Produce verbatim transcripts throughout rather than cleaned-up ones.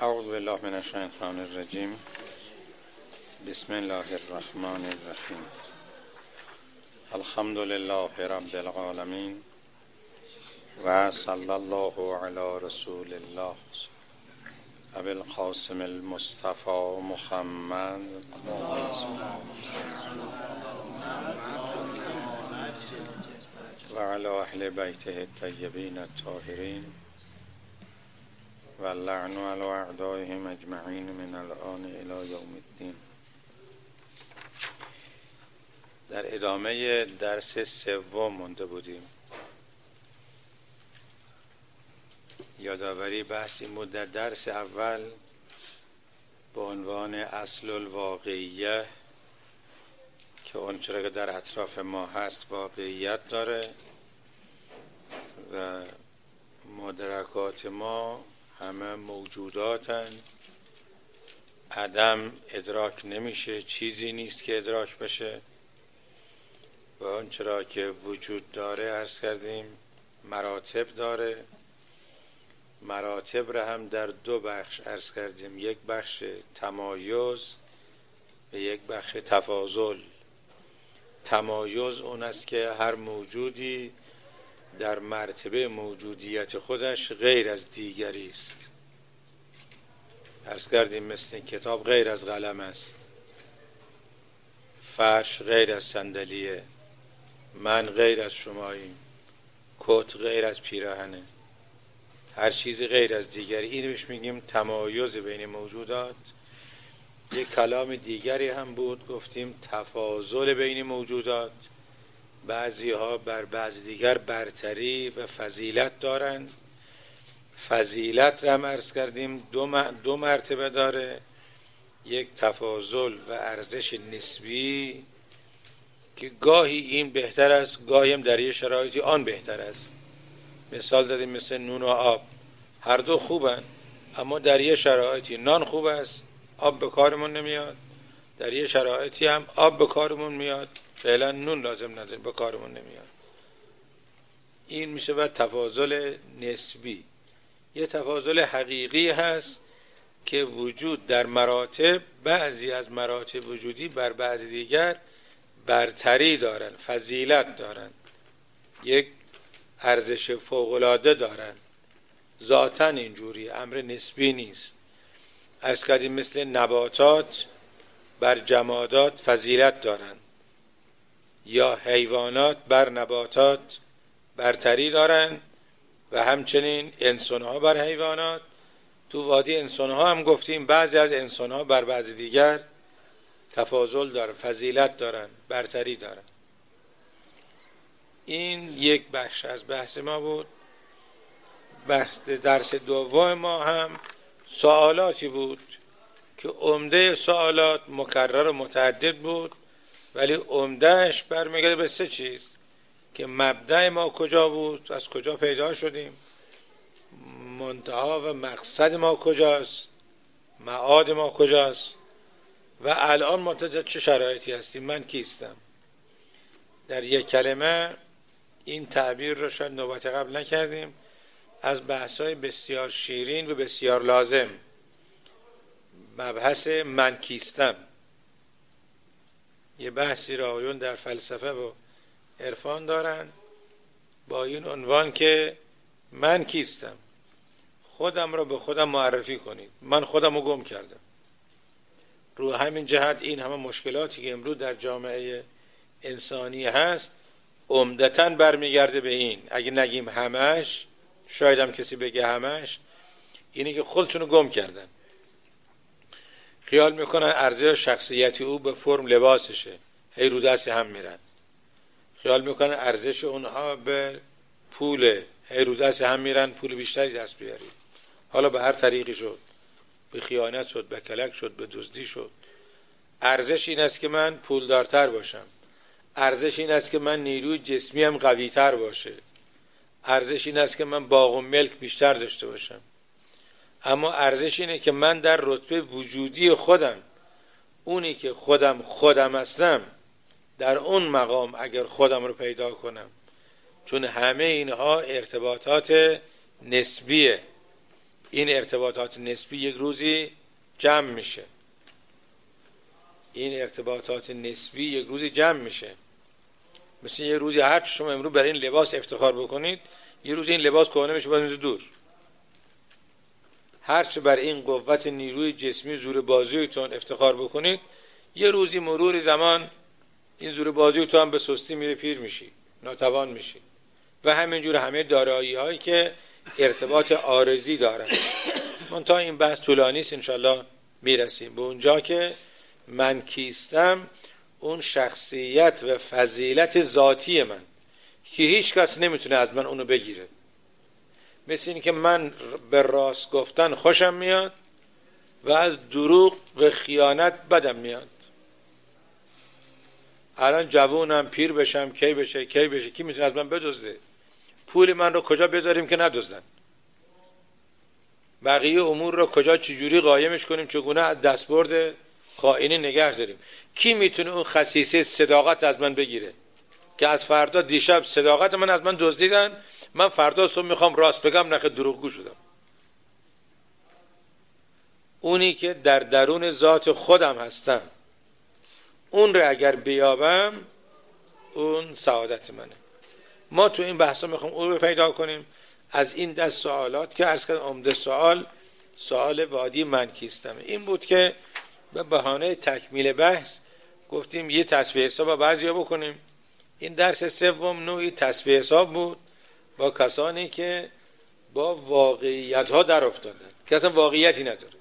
اعوذ بالله من الشیطان الرجیم. بسم الله الرحمن الرحیم. الحمد لله رب العالمین و صلی الله علی رسول الله ابی القاسم المصطفى محمد و علی اهل بیته الطیبین الطاهرین و اللعن علی اعدائهم اجمعین من الآن الی یوم الدین. در ادامه درس سوم مونده بودیم. یادآوری بحث این بود در درس اول با عنوان اصل الواقعیه که اون چرا که در اطراف ما هست واقعیت داره و مدرکات ما همه موجوداتن، عدم ادراک نمیشه، چیزی نیست که ادراک بشه و اون چرا که وجود داره عرض کردیم مراتب داره. مراتب را هم در دو بخش عرض کردیم، یک بخش تمایز و یک بخش تفاضل. تمایز اون است که هر موجودی در مرتبه موجودیت خودش غیر از دیگری است. عرض کردیم مثل کتاب غیر از قلم است، فرش غیر از صندلیه، من غیر از شماییم، کت غیر از پیراهنه، هر چیزی غیر از دیگری. این روش میگیم تمایز بین موجودات. یک کلام دیگری هم بود، گفتیم تفاضل بین موجودات. بعضی ها بر بعضی دیگر برتری و فضیلت دارند. فضیلت را هم عرض کردیم دو, م... دو مرتبه داره، یک تفاضل و ارزش نسبی که گاهی این بهتر است، گاهی هم در یه شرایطی آن بهتر است. مثال دادیم مثل نون و آب، هر دو خوبن، اما در یه شرایطی نان خوب است، آب به کارمون نمیاد، در یه شرایطی هم آب به کارمون میاد، فعلا نون لازم نداره، به کارمون نمیاد. این میشه بعد تفاضل نسبی. یه تفاضل حقیقی هست که وجود در مراتب، بعضی از مراتب وجودی بر بعضی دیگر برتری دارن، فضیلت دارن، یک ارزش فوق‌العاده دارن، ذاتاً اینجوری، امر نسبی نیست. از کردیم مثل نباتات بر جمادات فضیلت دارن یا حیوانات بر نباتات برتری دارن و همچنین انسان‌ها بر حیوانات. تو وادی انسان‌ها هم گفتیم بعضی از انسان‌ها بر بعضی دیگر تفاضل دارن، فضیلت دارن، برتری دارن. این یک بخش از بحث ما بود. بحث درس دوم ما هم سوالاتی بود که عمده سوالات مکرر و متعدد بود، ولی عمدهش برمیگرده به سه چیز که مبدأ ما کجا بود، از کجا پیدا شدیم، منتها و مقصد ما کجاست، معاد ما کجاست و الان منتظر چه شرایطی هستیم، من کیستم. در یک کلمه این تعبیر رو شاید نوبت قبل نکردیم، از بحث‌های بسیار شیرین و بسیار لازم، مبحث من کیستم. یه بحثی را آیون در فلسفه و عرفان دارن با این عنوان که من کیستم، خودم را به خودم معرفی کنید، من خودم رو گم کردم. رو همین جهت این همه مشکلاتی که امروز در جامعه انسانی هست عمدتاً برمیگرده به این، اگه نگیم همش، شاید هم کسی بگه همش، اینی که خودشونو گم کردن. خیال میکنن ارزش شخصیتی او به فرم لباسشه، هی رو دست هم میرن. خیال میکنن ارزش اونها به پوله، هی رو دست هم میرن پول بیشتری دست بیارید. حالا به هر طریقی شد، به خیانت شد، به کلک شد، به دزدی شد. ارزش این است که من پولدارتر باشم، ارزش این است که من نیروی جسمی هم قوی تر باشه، ارزش این است که من باغ و ملک بیشتر داشته باشم. اما ارزش اینه که من در رتبه وجودی خودم، اونی که خودم خودم هستم، در اون مقام اگر خودم رو پیدا کنم، چون همه اینها ارتباطات نسبیه. این ارتباطات نسبی یک روزی جمع میشه. این ارتباطات نسبی یک روزی جمع میشه. مثل یه روزی هر شما امروز برای این لباس افتخار بکنید، یه روزی این لباس کهنه میشه باز میشه دور. هر چه بر این قوت نیروی جسمی زور بازویتون افتخار بکنید، یه روزی مرور زمان این زور بازویتون هم به سستی میره، پیر میشی، ناتوان میشی. و همینجور همه دارایی هایی که ارتباط عارضی دارن. من تا این بحث طولانی است، انشالله میرسیم به اونجا که من کیستم، اون شخصیت و فضیلت ذاتی من که هیچ کس نمیتونه از من اونو بگیره. مثل این که من به راست گفتن خوشم میاد و از دروغ و خیانت بدم میاد. الان جوونم، پیر بشم، کی بشه کی بشه کی میتونه از من بدزده؟ پول من رو کجا بذاریم که ندزدن؟ بقیه امور رو کجا چجوری قایمش کنیم، چگونه از دستبرد خائنی نگه داریم؟ کی میتونه اون خصیصه صداقت از من بگیره که از فردا دیشب صداقت من از من دزدیدن، من فردا صبح میخوام راست بگم نخه دروغگو شدم؟ اونی که در درون ذات خودم هستم، اون رو اگر بیابم، اون سعادت منه. ما تو این بحثا میخوام اون رو پیدا کنیم. از این دست سوالات که عرض کردم عمده سوال سوال وادی من کیستم این بود که به بهانه تکمیل بحث گفتیم یه تصفیه حساب با بعضیا بکنیم. این درس سوم نوعی تصفیه حساب بود با کسانی که با واقعیت ها در افتادن، که اصلا واقعیتی نداره،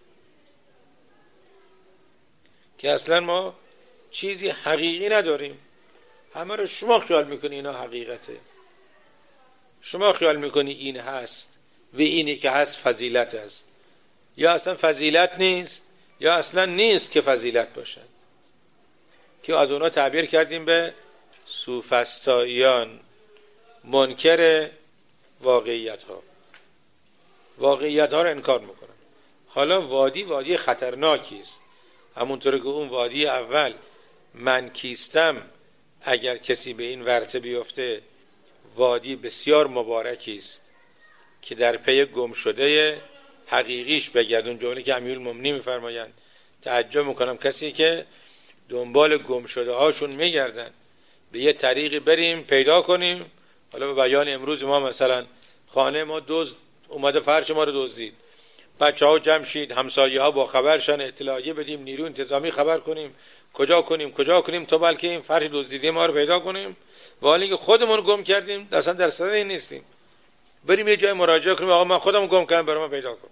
که اصلا ما چیزی حقیقی نداریم. همه رو شما خیال میکنی اینا حقیقته، شما خیال میکنی این هست و اینی که هست فضیلت است، یا اصلا فضیلت نیست یا اصلا نیست که فضیلت باشد، که از اونا تعبیر کردیم به سوفسطائیان، منکر واقعیت ها، واقعیت ها رو انکار میکنن. حالا وادی وادی خطرناکی است، همونطور که اون وادی اول من کیستم اگر کسی به این ورطه بیفته وادی بسیار مبارکی است که در پی گم شده حقیقیش بگردون. جمله که امیرالمومنین میفرمایند تعجب میکنم کسی که دنبال گم شده هاشون میگردن، به یه طریقی بریم پیدا کنیم. حالا به بیان امروز ما مثلا خانه ما دزد اومده فرش ما رو دزدید، بچه ها جمع شید، همسایه ها با خبرشن، اطلاعیه بدیم، نیرو انتظامی خبر کنیم، کجا کنیم کجا کنیم تا بلکه این فرش دزدیده ما رو پیدا کنیم. و حالا که خودمون گم کردیم اصلا در صدد این نیستیم، بریم یه جای مراجعه کنیم آقا من خودم گم کردم برای من پیدا کن.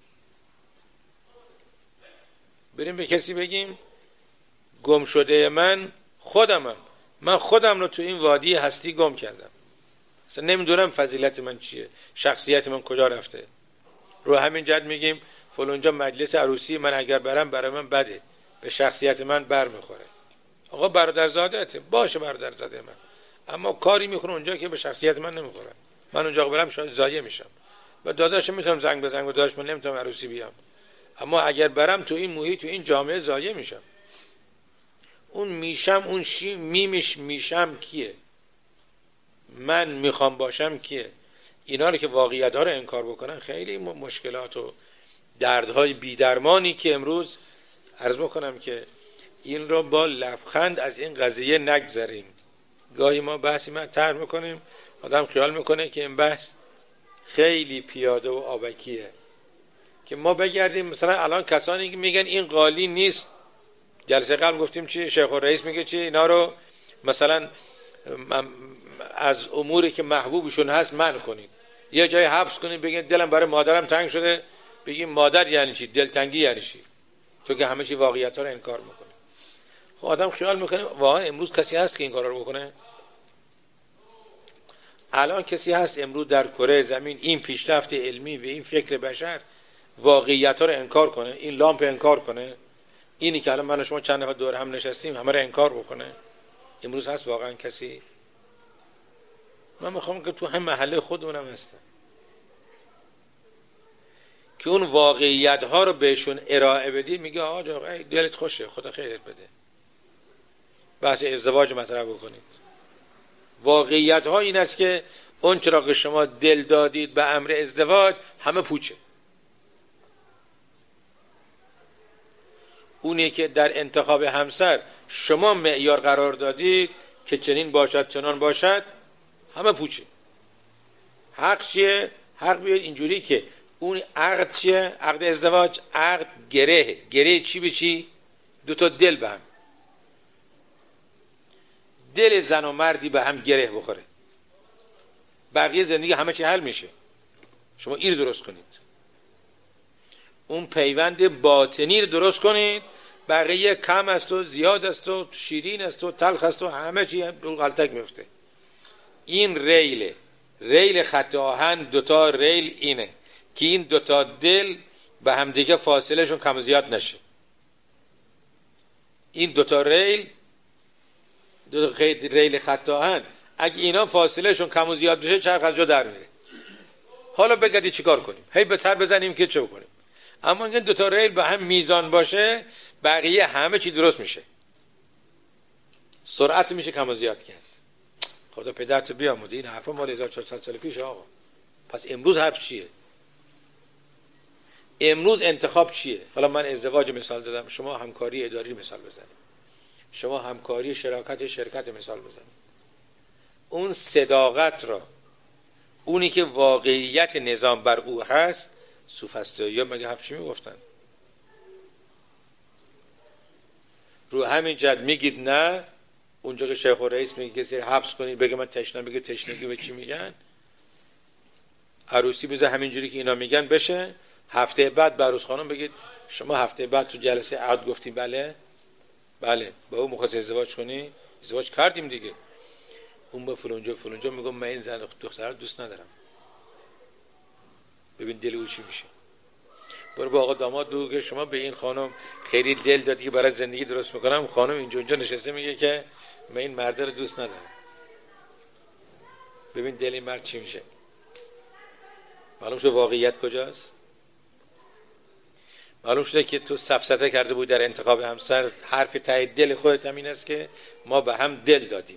بریم به کسی بگیم گم شده من خودمم، من خودم رو تو این وادی هستی گم کردم، اصلا نمیدونم فضیلت من چیه، شخصیت من کجا رفته. رو همین جد میگیم فلانجا مجلس عروسی من اگر برم برای من بده، به شخصیت من بر میخوره. آقا برادرزادته باشه برادرزاده من، اما کاری میکنه اونجا که به شخصیت من نمیخوره. من اونجا برم شاید ضایع میشم و داداش میتونم زنگ بزنم و داداش من نمیتونم عروسی بیام، اما اگر برم تو این محیط تو این جامعه ضایع میشم. اون میشم اون شی میمش میشم کیه؟ من میخوام باشم کیه؟ اینا رو که واقعیت ها رو انکار بکنن خیلی مشکلات و دردهای بیدرمانی که امروز عرض بکنم که این رو با لبخند از این قضیه نگذریم. گاهی ما بحثی مطرح میکنیم آدم خیال میکنه که این بحث خیلی پیاده و آبکیه، که ما بگردیم مثلا الان کسانی که میگن این قالی نیست، جلسه قبل گفتیم چی، شیخ الرئیس میگه چی، اینا رو مثلا از اموری که محبوبشون هست منع کنید، یه جای حبس کنید، بگین دلم برای مادرم تنگ شده، بگیم مادر یعنی چی، دلتنگی یعنی چی، تو که همه چی واقعیت ها رو انکار میکنه. خب آدم خیال میکنه واقعا امروز کسی هست که این کارا رو بکنه؟ الان کسی هست امروز در کره زمین این پیشرفت علمی و این فکر بشر واقعیت ها رو انکار کنه، این لامپ انکار کنه، اینی که الان من و شما چند نفر دور هم نشستیم همه رو انکار بکنه؟ امروز هست واقعا کسی؟ من میخوام که تو هم محله خودمونم هستم که اون واقعیت ها رو بهشون ارائه بدی، میگه آقا دلت خوشه خدا خیرت بده، بحث ازدواج مطرح بکنید. واقعیت ها این است که اون چرا که شما دل دادید به امر ازدواج همه پوچه، اونی که در انتخاب همسر شما معیار قرار دادید که چنین باشد چنان باشد، همه پوچه. حق چیه؟ حق بیاد اینجوری که اون عقد چیه؟ عقد ازدواج عقد گره. گره چی به چی؟ دو تا دل به هم، دل زن و مردی به هم گره بخوره، بقیه زندگی همه چی حل میشه. شما این رو درست کنید، اون پیوند باطنی رو درست کنید، بقیه کم است و زیاد است و شیرین است و تلخ است و همه چی رو غلطک میفته. این ریله، ریل خط آهن دوتا ریل اینه که این دوتا دل به هم دیگه فاصله شون کم و زیاد نشه. این دوتا ریل، دو تا ریل خط آهن اگه اینا فاصله شون کم و زیاد بشه چرخ از جا در میره. حالا بگردی چیکار کنیم؟ هی به سر بزنیم که چه بکنیم؟ اما این دوتا ریل به هم میزان باشه، بقیه همه چی درست میشه. سرعت میشه کم و زیاد کرد. خدا پدرت بیاموزه، این حرفا مال هزار و چهارصد سال پیش آقا. پس امروز حرف چیه؟ امروز انتخاب چیه؟ حالا من ازدواج مثال زدم، شما همکاری اداری مثال بزنید، شما همکاری شراکت شرکت مثال بزنید. اون صداقت را، اونی که واقعیت نظام بر او هست، سوفسطائی‌ها یا مگه حرف چی میگفتن؟ رو همین جد میگید نه، اونجا که شیخ الرئیس میگه کسی حبس کنید بگه من تشنه، بگه تشنگی به چی میگن؟ عروسی بذار همینجوری که اینا میگن بشه، هفته بعد به عروس خانم بگید شما هفته بعد تو جلسه عقد گفتیم بله بله با اون مخواست ازدواج کنی، ازدواج کردیم دیگه. اون با فلانجا فلانجا میگم من این زن دختر رو دوست ندارم. ببین دل او چی میشه. برو با آقا داماد بگو که شما به این خانم خیلی دل دادی که برای زندگی درست میکنم. خانم اینجا اونجا نشسته میگه که من این مرد رو دوست ندارم. ببین دل این مرد چی میشه. معلوم شد واقعیت کجاست. معلوم شده که تو سفسطه کرده بود در انتخاب همسر، حرف ته دل خودت هم این است که ما به هم دل دادیم.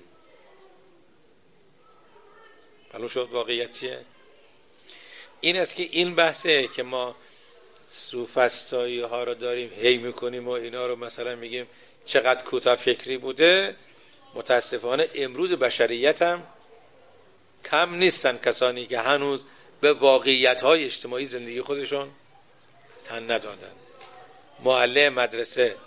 معلوم شد واقعیت چیه. این است که این بحثه که ما سوفسطایی ها رو داریم هی میکنیم و اینا رو مثلا میگیم چقدر کوتاه فکری بوده. متاسفانه امروز بشریت هم کم نیستن کسانی که هنوز به واقعیت های اجتماعی زندگی خودشون تن ندادن. معلم مدرسه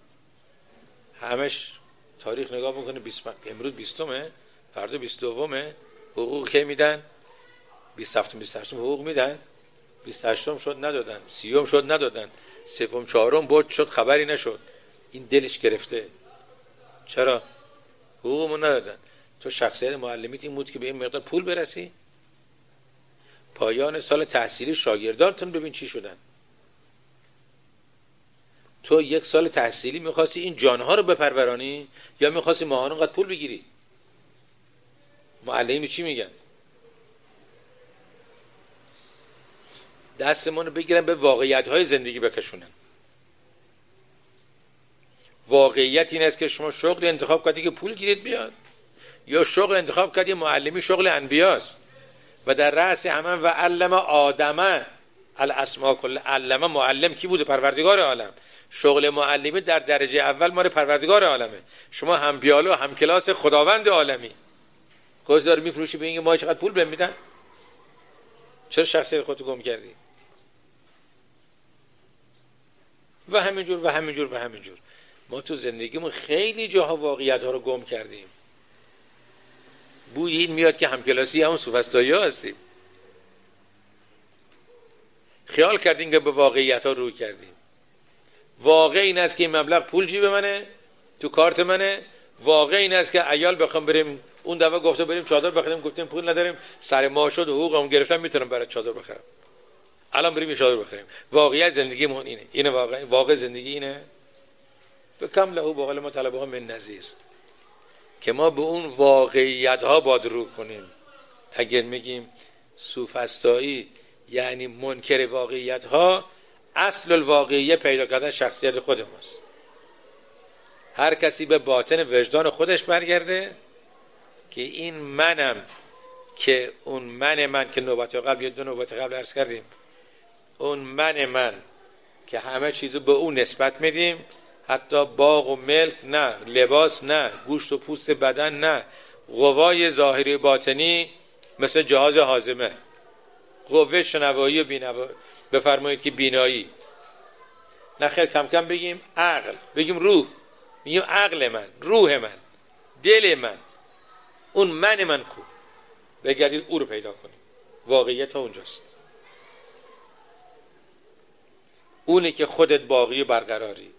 همش تاریخ نگاه میکنه، امروز بیستمه، فردا بیست دومه، حقوق که میدن؟ بیست هفتم بیست هشتم حقوق میدن، بیست هشتم شد ندادن، سیوم شد ندادن، سوم چهارم بود شد خبری نشد. این دلش گرفته. چرا؟ حقوقمون ندادن. تو شخصیت معلمیت این بود که به این مقدار پول برسی. پایان سال تحصیلی شاگردانتون ببین چی شدن. تو یک سال تحصیلی میخواستی این جانها رو بپرورانی یا میخواستی ماهانه قد پول بگیری؟ معلمی چی میگن؟ دستمون رو بگیرن به واقعیت های زندگی بکشونن. واقعیت این است که شما شغل انتخاب کردی که پول گیرید بیاد، یا شغل انتخاب کردی معلمی شغل انبیاست و در رأس همه و علم آدم الاسماء کل. علم معلم کی بوده؟ پروردگار عالم. شغل معلمی در درجه اول مال پروردگار عالمه. شما هم بیالو هم کلاس خداوند عالمی. خودت داری میفروشی به اینکه ما چقدر پول بهم میدن؟ چرا شخصیت خودتو گم کردی؟ و همینجور و همینجور و همینجور. ما تو زندگیمون خیلی جاها واقعیت ها رو گم کردیم. بوی این میاد که همکلاسی همون سوفسطایی ها هستیم. خیال کردیم که به واقعیت ها روی کردیم. واقع این است که این مبلغ پول جیب منه، تو کارت منه. واقع این است که عیال بخوام بریم، اون دفعه گفته بریم چادر بخریم، گفتیم پول نداریم، سر ماه شد حقوقم گرفتم میتونم برای چادر بخرم، الان بریم چادر بخریم. واقعیت زندگیمون اینه. اینه واقع واقع زندگی اینه. به کم له بقول ما طلبه ها من نظیر، که ما به اون واقعیت ها باید رو کنیم. اگر میگیم سوفسطایی یعنی منکر واقعیت ها، اصل الواقعیه پیدا کردن شخصیت خود ماست. هر کسی به باطن وجدان خودش برگرده که این منم، که اون من من که نوبت قبل، یه دو نوبت قبل عرض کردیم، اون من من که همه چیزو به اون نسبت میدیم، حتی باغ و ملک نه، لباس نه، گوشت و پوست بدن نه، قوای ظاهری باطنی مثل جهاز هاضمه، قوه شنوایی و بینوایی، بفرمایید که بینایی نه خیر، کم کم بگیم عقل، بگیم روح، میگیم عقل من، روح من، دل من، اون من من کو، بگردید او رو پیدا کنید. واقعیت اونجاست، اونی که خودت باقی و برقراری،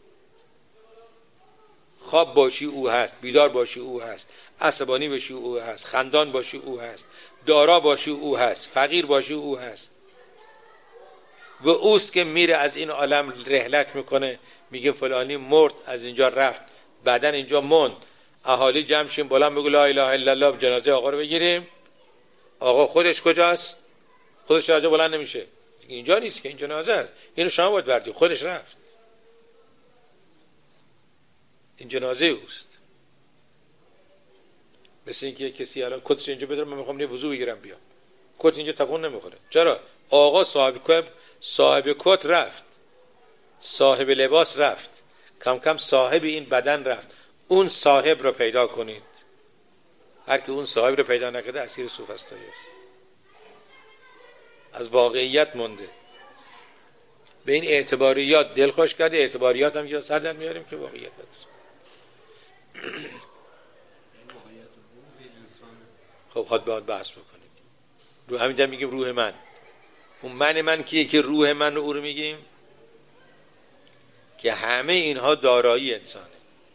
خواب باشی او هست، بیدار باشی او هست، عصبانی باشی او هست، خندان باشی او هست، دارا باشی او هست، فقیر باشی او هست. و اوست که میره از این عالم رحلت میکنه، میگه فلانی مرد، از اینجا رفت، بعدن اینجا موند، اهالی جمع شیم بلند بگو لا اله الا الله، جنازه آقا رو بگیریم. آقا خودش کجاست؟ خودش جنازه بلند نمیشه، اینجا نیست که، این جنازه است، اینو شما باید بردی، خودش رفت، این جنازه اوست. مثل اینکه کسی الان کتش اینجا بداره، من میخوام یه وضو بگیرم بیام، کت اینجا تکون نمیخوره. چرا؟ آقا صاحب کت صاحب کت رفت، صاحب لباس رفت، کم کم صاحب این بدن رفت. اون صاحب رو پیدا کنید. هر کی اون صاحب رو پیدا نکرده اسیر سوفسطایی است، از واقعیت مونده. به این اعتباریات دلخوش کرده، اعتباریات هم یا سردن میاریم که واقعیت نداره. خب حد باید بحث بکنیم. رو همین جا میگیم روح من. اون من من کیه که روح من رو او رو میگیم؟ که همه اینها دارایی انسانه.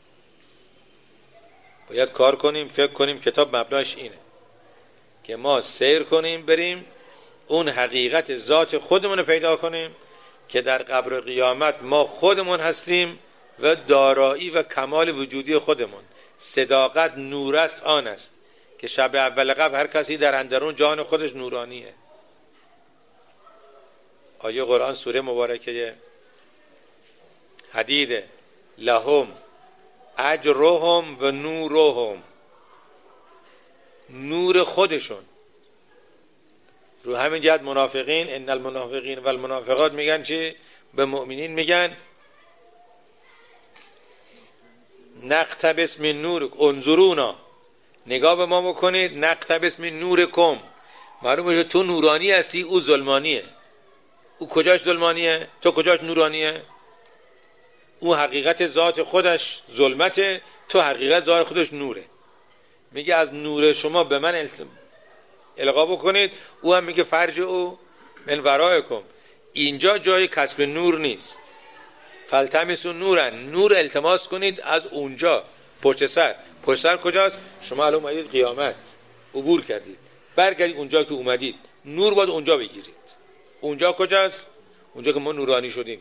باید کار کنیم، فکر کنیم. کتاب مبناش اینه که ما سیر کنیم، بریم اون حقیقت ذات خودمون رو پیدا کنیم که در قبر و قیامت ما خودمون هستیم و دارایی و کمال وجودی خودمون. صداقت نور است، آن است که شب اول قبر هر کسی در اندرون جان خودش نورانیه. آیه قرآن سوره مبارکه حدید لهم اجرهم و نورهم، نور خودشون. رو همین جهت منافقین، ان المنافقین و المنافقات میگن چی؟ به مؤمنین میگن نقتبس من نورک انظرونا، نگاه به ما بکنید، نقتبس من نورکم. معلومه که تو نورانی هستی، او ظلمانیه. او کجاش ظلمانیه؟ تو کجاش نورانیه؟ او حقیقت ذات خودش ظلمته، تو حقیقت ذات خودش نوره. میگه از نور شما به من القا بکنید. او هم میگه فرج او من ورایکم. اینجا جای کسب نور نیست. فالتمسوا نورا، نور التماس کنید از اونجا، پشت سر. پشت سر کجاست؟ شما الان اومدید قیامت، عبور کردید، برگردید اونجا که اومدید، نور باید اونجا بگیرید. اونجا کجاست؟ اونجا که ما نورانی شدیم.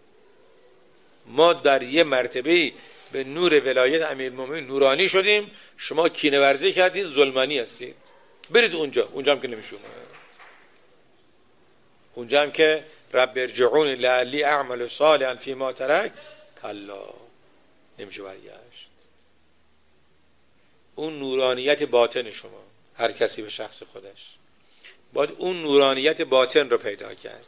ما در یه مرتبه به نور ولایت امیرالمومنین نورانی شدیم، شما کینه ورزی کردید، ظلمانی هستید. برید اونجا. اونجا هم که نمیشه، اونجا هم که رب ارجعون لعلی اعمل صالحا فیما ترک، کلا، نمیشه برگشت. اون نورانیت باطن شما، هر کسی به شخص خودش باید اون نورانیت باطن رو پیدا کرد.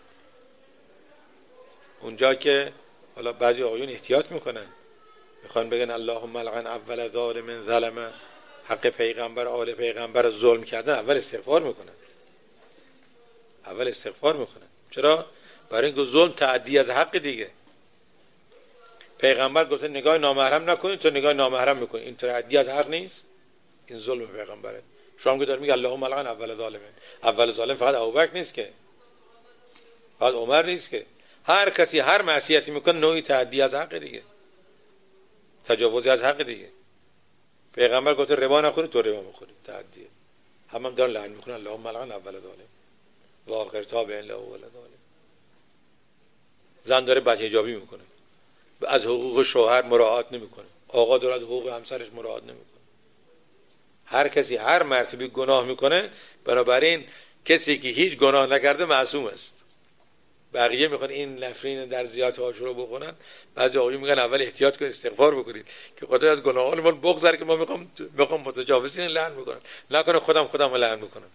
اونجا که حالا بعضی آقایون احتیاط میکنن، میخوان بگن اللهم لعن اول ظالم ظلم، حق پیغمبر آل پیغمبر ظلم کردن، اول استغفار میکنن. اول استغفار میکنن. چرا؟ برای اینکه ظلم تعدی از حق دیگه. پیغمبر گفته نگاه نامحرم نکنید، تو نگاه نامحرم میکنی، این تعدی از حق نیست؟ این ظلم پیغمبره. شما که دارید میگه اللهم لعن اول ظالم، اول ظالم فقط ابوبکر نیست که، فقط عمر نیست که. هر کسی هر معصیتی میکنه نوعی تعدی از حق دیگه، تجاوزی از حق دیگه. پیغمبر گفته ربا نخورید، تو ربا میخوری، تعدیه. هم هم دارن لعن میکنن اللهم لعن اول ظالم و آخر تابع له اول ظالم. زن داره بدحجابی میکنه، از حقوق شوهر مراعات نمیکنه، آقا داره از حقوق همسرش مراعات نمیکنه. هر کسی هر مرتبه گناه میکنه، بنابراین کسی که هیچ گناه نکرده معصوم است. بقیه میخوان این نفرین در زیارت عاشورا بخونن. بعضی آقایون میگن اول احتیاط کنید، استغفار بکنید که خدا از گناهانمون بگذره که ما میخوام میخوام متجاوزین لعن میکنن، نکنه خودم خودم رو لعن میکنم.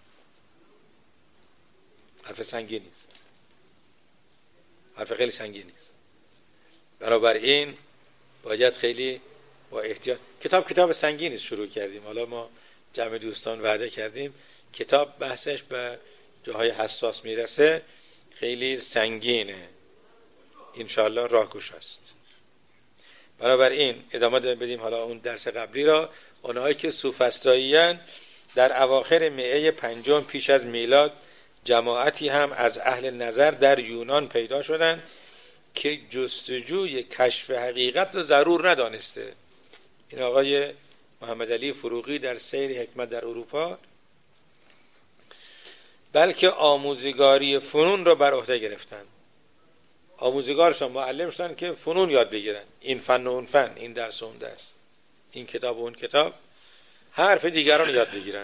حرف سنگین نیست، حرف خیلی سنگین نیست. بنابراین باید خیلی با احتیاط. کتاب کتاب سنگینی شروع کردیم، حالا ما جمع دوستان وعده کردیم کتاب بحثش به جاهای حساس میرسه خیلی سنگینه، انشاءالله راهگشا است. بنابراین ادامه بدیم حالا اون درس قبلی را. اونهایی که سوفسطائیان در اواخر میعه پنجم پیش از میلاد جماعتی هم از اهل نظر در یونان پیدا شدند که جستجوی کشف حقیقت را ضرور ندانسته. این آقای محمد علی فروغی در سیر حکمت در اروپا، بلکه آموزگاری فنون را بر عهده گرفتند. آموزگارشان معلم شدن که فنون یاد بگیرن، این فن و اون فن، این درس و اون درس، این کتاب و اون کتاب، حرف دیگران یاد بگیرن.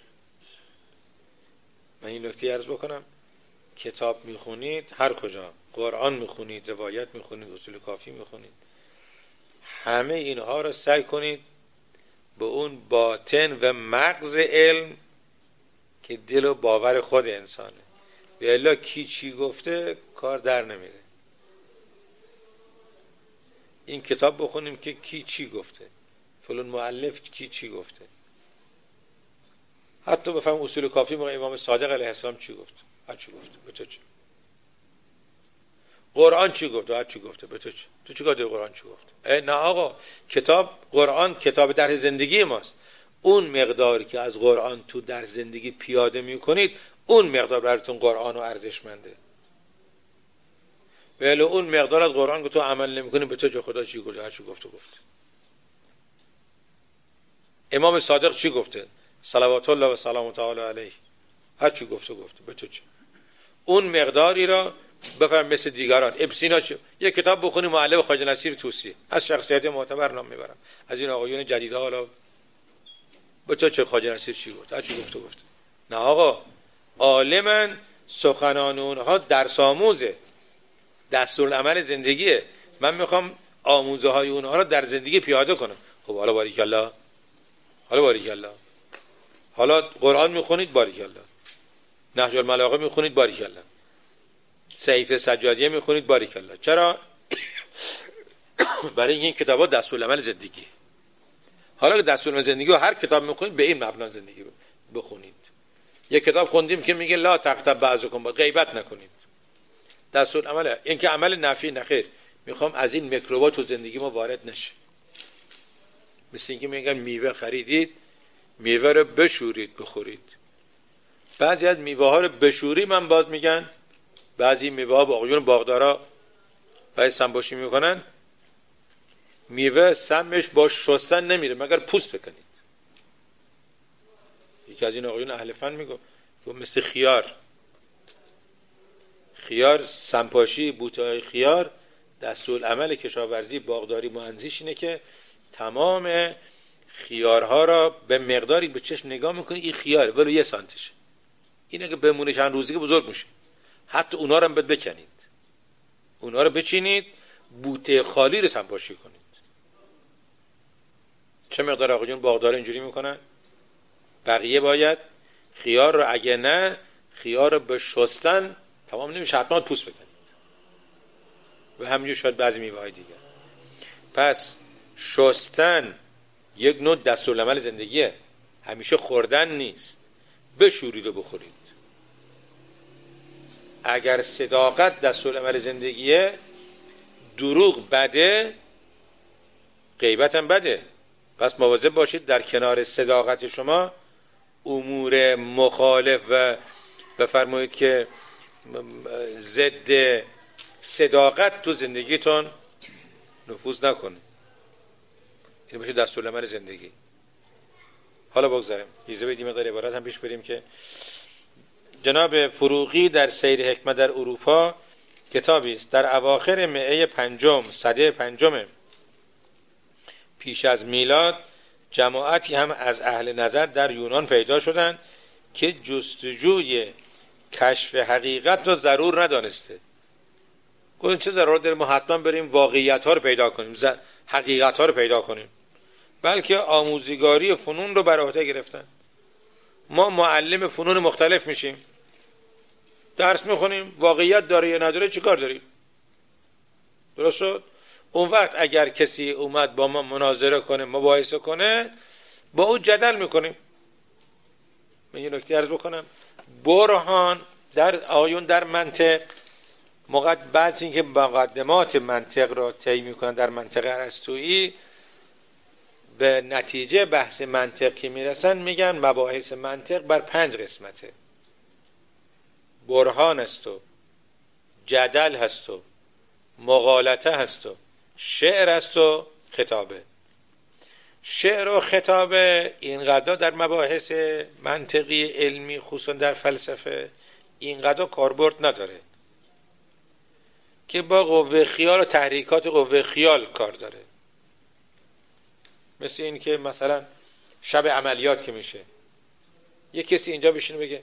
من این نکته عرض بکنم، کتاب میخونید هر کجا، قرآن میخونید، روایت میخونید، اصول کافی میخونید، همه اینها را سعی کنید به اون باطن و مغز علم که دل و باور خود انسانه، و الا کی چی گفته کار در نمیره. این کتاب بخونیم که کی چی گفته، فلان مؤلف کی چی گفته، حتی بفهم اصول کافی موقع امام صادق علیه السلام چی گفت، هر چی گفته به تو چی، قرآن چی گفته، هر چی گفته به تو چی، تو چی گفته قرآن چی گفته؟ نه آقا، کتاب قرآن کتاب در زندگی ماست. اون مقداری که از قرآن تو در زندگی پیاده میکنید اون مقدار براتون قرآن و ارزشمنده. ولی اون مقدار از قرآن که تو عمل نمیکنی به تو چه خدا چی گفته، هر چی گفته گفته. امام صادق چی گفته؟ صلوات الله و سلام تعالی علیه، هر چی گفته گفته به تو چی. اون مقداری را بفهم. مثل دیگران ابن سینا چی؟ یک کتاب بخونی مؤلف خواجه نصیر طوسی، از شخصیت معتبر نام میبرم، از این آقایون جدید حالا به تو چه خواجه نصیر چی گفت، هر چی گفته گفته. نه آقا، عالمن سخنان اونها درس آموزه، دستورالعمل زندگیه. من میخوام آموزه های اونها رو در زندگی پیاده کنم. خب حالا باریکالله، حالا باریکالله، حالا قرآن میخونید باریکالله، نهج الملاقه میخونید باریکالله، صحیفه سجادیه میخونید باریکالله. چرا؟ برای این کتابا دستورالعمل زندگی. حالا که دستورالعمل زندگی و هر کتاب میخونید به این مبنا زندگی بخونید. یک کتاب خوندیم که میگه لا تغتب بعضکم، غیبت نکنید، دستورالعمل. این که عمل نفی نخیر، میخوام از این میکروبات تو زندگی ما وارد نشه. مثل اینکه میگن میوه خریدید، میوه رو بشورید بخورید. بعضی از میوه ها رو بشوری من باز میگن، بعضی میوه ها با آقایون باغدارا باید سمباشی میکنن، میوه سمش با شستن نمیره مگر پوست بکنید. یکی از این آقایون اهل فن میگه مثل خیار، خیار سمپاشی بوته خیار، دستورالعمل کشاورزی باغداری مهندزیش اینه که تمام خیارها را به مقداری به چشم نگاه میکنی، این خیاره ولو یه سانتشه، اینه که بمونه چند روزی که بزرگ میشه. حتی اونا رو هم بد بکنید، اونا رو بچینید، بوته خالی رو سمپاشی کنید. چه مقدار آقایون باغدار اینجوری میکنن؟ بقیه باید خیار رو، اگه نه خیار رو به شستن تمام نمیشه، حتما پوست بکنید. و همینجور شاید بعضی میوه های دیگه. پس شستن یک نوع دستورالعمل زندگیه، همیشه خوردن نیست. بشورید و بخورید. اگر صداقت دستورالعمل زندگیه، دروغ بده، غیبت هم بده. پس مواظب باشید در کنار صداقت شما امور مخالف و بفرمایید که ضد صداقت تو زندگیتون نفوذ نکنه. این باشه دستورالعمل زندگی. حالا بگذاریم ایزه بدیم مقدار عبارت هم پیش بریم که جناب فروغی در سیر حکمت در اروپا کتابی است در اواخر میعه پنجم، سده پنجم پیش از میلاد جماعتی هم از اهل نظر در یونان پیدا شدند که جستجوی کشف حقیقت را ضرور ندانسته. گفتن چه ضرورت داره ما حتما بریم واقعیت ها رو پیدا کنیم، حقیقت ها رو پیدا کنیم، بلکه آموزگاری فنون رو بر عهده گرفتن. ما معلم فنون مختلف میشیم، درس میخونیم، واقعیت داره یا نداره چیکار داریم؟ درست شد؟ اون وقت اگر کسی اومد با ما مناظره کنه، مباحثه کنه، با او جدل میکنیم. من یه نکته عرض بکنم، برهان در آیون در منطق مقد بعضی اینکه مقدمات منطق را طی میکنن در منطق ارسطویی، به نتیجه بحث منطق که میرسن میگن مباحث منطق بر پنج قسمته: برهان است و جدل هست و مغالطه هست و شعر است و خطابه. شعر و خطابه اینقدر در مباحث منطقی علمی خصوصا در فلسفه اینقدر کاربرد نداره که با قوه خیال و تحریکات قوه خیال کار داره. مثل این که مثلا شب عملیات که میشه، یه کسی اینجا بشینه بگه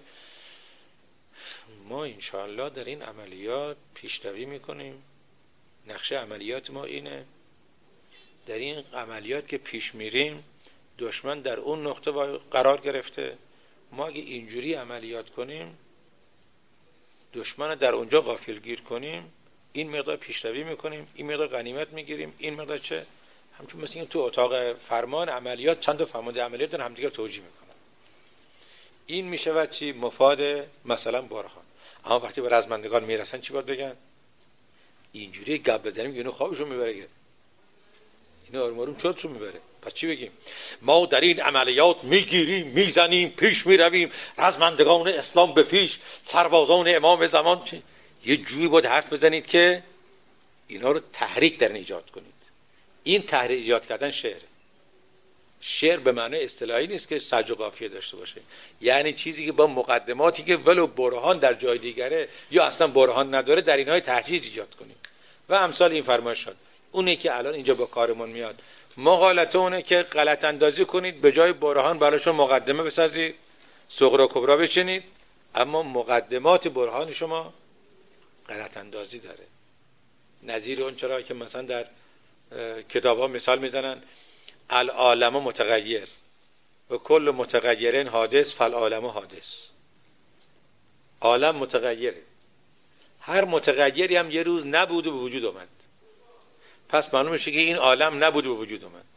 ما انشاءالله در این عملیات پیشروی میکنیم، نقشه عملیات ما اینه، در این عملیات که پیش میریم دشمن در اون نقطه قرار گرفته، ما اگه اینجوری عملیات کنیم، دشمن در اونجا غافلگیر کنیم، این مقدار پیشروی میکنیم، این مقدار غنیمت میگیریم، این مقدار چه، همچون مثل این تو اتاق فرمان عملیات چند تا فرمانده عملیات دارن همدیگر توجیه میکنن. این میشود چی؟ مفاد مثلا برهان. اما وقتی به رزمندگان میرسن چی باید بگن؟ اینجوری گپ بزنیم که اینو خوابشون میبره، اینو آروم آروم چرتشون میبره. پس چی بگیم؟ ما در این عملیات میگیریم، میزنیم، پیش میرویم، رزمندگان اسلام به پیش، سربازان امام زمان. چی؟ یه جوری باید حرف بزنید که اینا رو تحریک در ایجاد کنید. این تحریک ایجاد کردن شعر. شعر به معنی اصطلاحی نیست که سج و قافیه داشته باشه، یعنی چیزی که با مقدماتی که ولو برهان در جای دیگره یا اصلا برهان نداره در اینهای تحریک ایجاد کنید و امثال این فرمایشات. اونه که الان اینجا با کارمون میاد. مغالطه اونه که غلط اندازی کنید، به جای برهان براشون مقدمه بسازید، صغرا و کبرا بچینید، اما مقدمات برهان شما غلط اندازی داره. نظیر اون چرا که مثلا در کتاب ها مثال میزنن العالم متغیر و کل متغیرین حادث فالعالم حادث. عالم متغیره، هر متغیری هم یه روز نبود و به وجود آمد، پس معلوم میشه که این عالم نبود و به وجود آمد.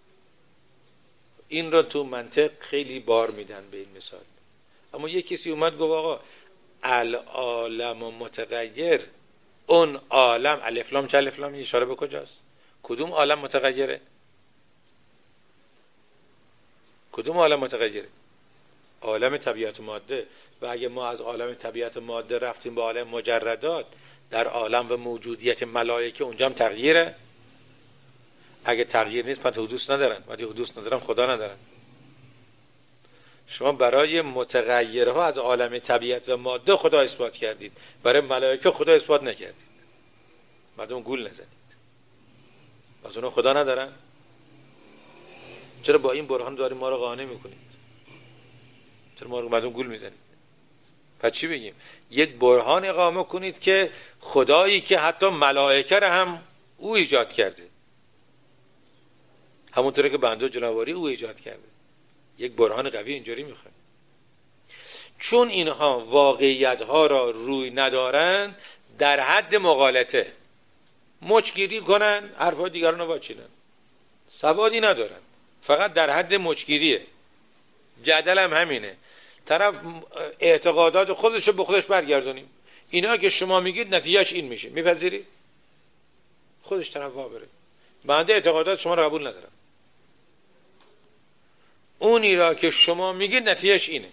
این را تو منطق خیلی بار میدن به این مثال. اما یه کسی اومد گفت آقا العالم متغیر، اون عالم الف لام چه الف لام اشاره به کجاست؟ کدوم عالم متغیره؟ کدوم عالم متغیره؟ عالم طبیعت ماده. و اگه ما از عالم طبیعت ماده رفتیم به عالم مجردات، در عالم و موجودیت ملائکه اونجا هم تغییره. اگه تغییر نیست پس حدوث ندارن، وقتی حدوث ندارن خدا ندارن. شما برای متغیرها از عالم طبیعت و ماده خدا اثبات کردید، برای ملائکه خدا اثبات نکردید. مردم گول نزنید. از اونها خدا ندارن؟ چرا با این برهان داریم ما رو قانع میکنید؟ چرا ما رو مردم گول میزنید؟ پس چی بگیم؟ یک برهان اقامه کنید که خدایی که حتی ملائکه رو هم او ایجاد کرده، همونطوره که بنده و جنابواری او ایجاد کرده. یک برهان قوی اینجوری میخواد. چون اینها واقعیت ها را روی ندارن، در حد مغالطه مچگیری کنن، حرفای دیگران رو واچینن، سوادی ندارن، فقط در حد مچگیریه. جدل هم همینه، طرف اعتقادات خودش رو به خودش برگردونیم. اینا که شما میگید نتیجهش این میشه، میپذیری؟ خودش طرف وا بره. بنده اعتقادات شما رو قبول ندارم، اونی را که شما میگید نتیجهش اینه.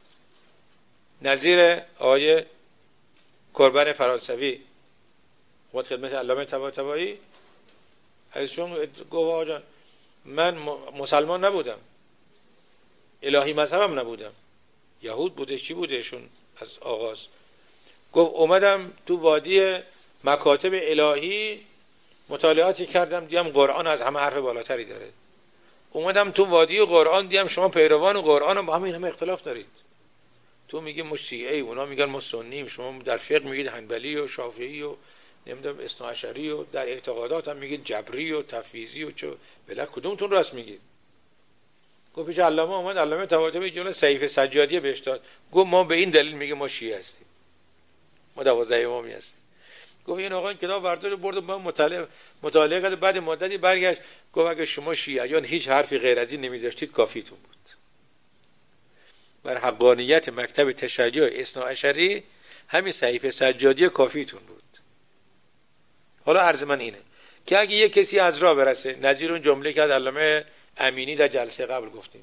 نظیر آیه کربن فرانسوی خدمت خدمت علامه طباطبایی ازشون گفت آقا جان من مسلمان نبودم، الهی مذهبم نبودم، یهود بوده چی بودهشون از آغاز، گفت اومدم تو وادی مکاتب الهی مطالعاتی کردم، دیدم قرآن از همه حرف بالاتری داره. اومدم تو وادی قرآن دیدم شما پیروان قرآن هم با همین همه اختلاف دارید. تو میگی ما شیعه، اونا میگن ما سنیم، شما در فقه میگید حنبلی و شافعی و نمیدونم اثنا عشری و در اعتقادات هم میگید جبری و تفویضی و چه بلا، کدومتون راست میگید؟ گفت پیش علامه اومد، علامه طباطبایی جلوی سیف سجادی بهش داد، گفت ما به این دلیل میگه ما شیعه هستیم، ما دوازده امامی هستیم. گفت این آقا این کتاب برداشت برد ما مطالعه مطالعه کرد، بعد مدتی برگشت گفت اگه شما شیعیان هیچ حرفی غیر از این نمیذاشتید کافیتون بود. بر حقانیت مکتب تشیع اثناعشری همین صحیفه سجادی کافیتون بود. حالا عرض من اینه که اگه یک کسی از راه برسه، نظیر اون جمله که از علامه امینی در جلسه قبل گفتیم،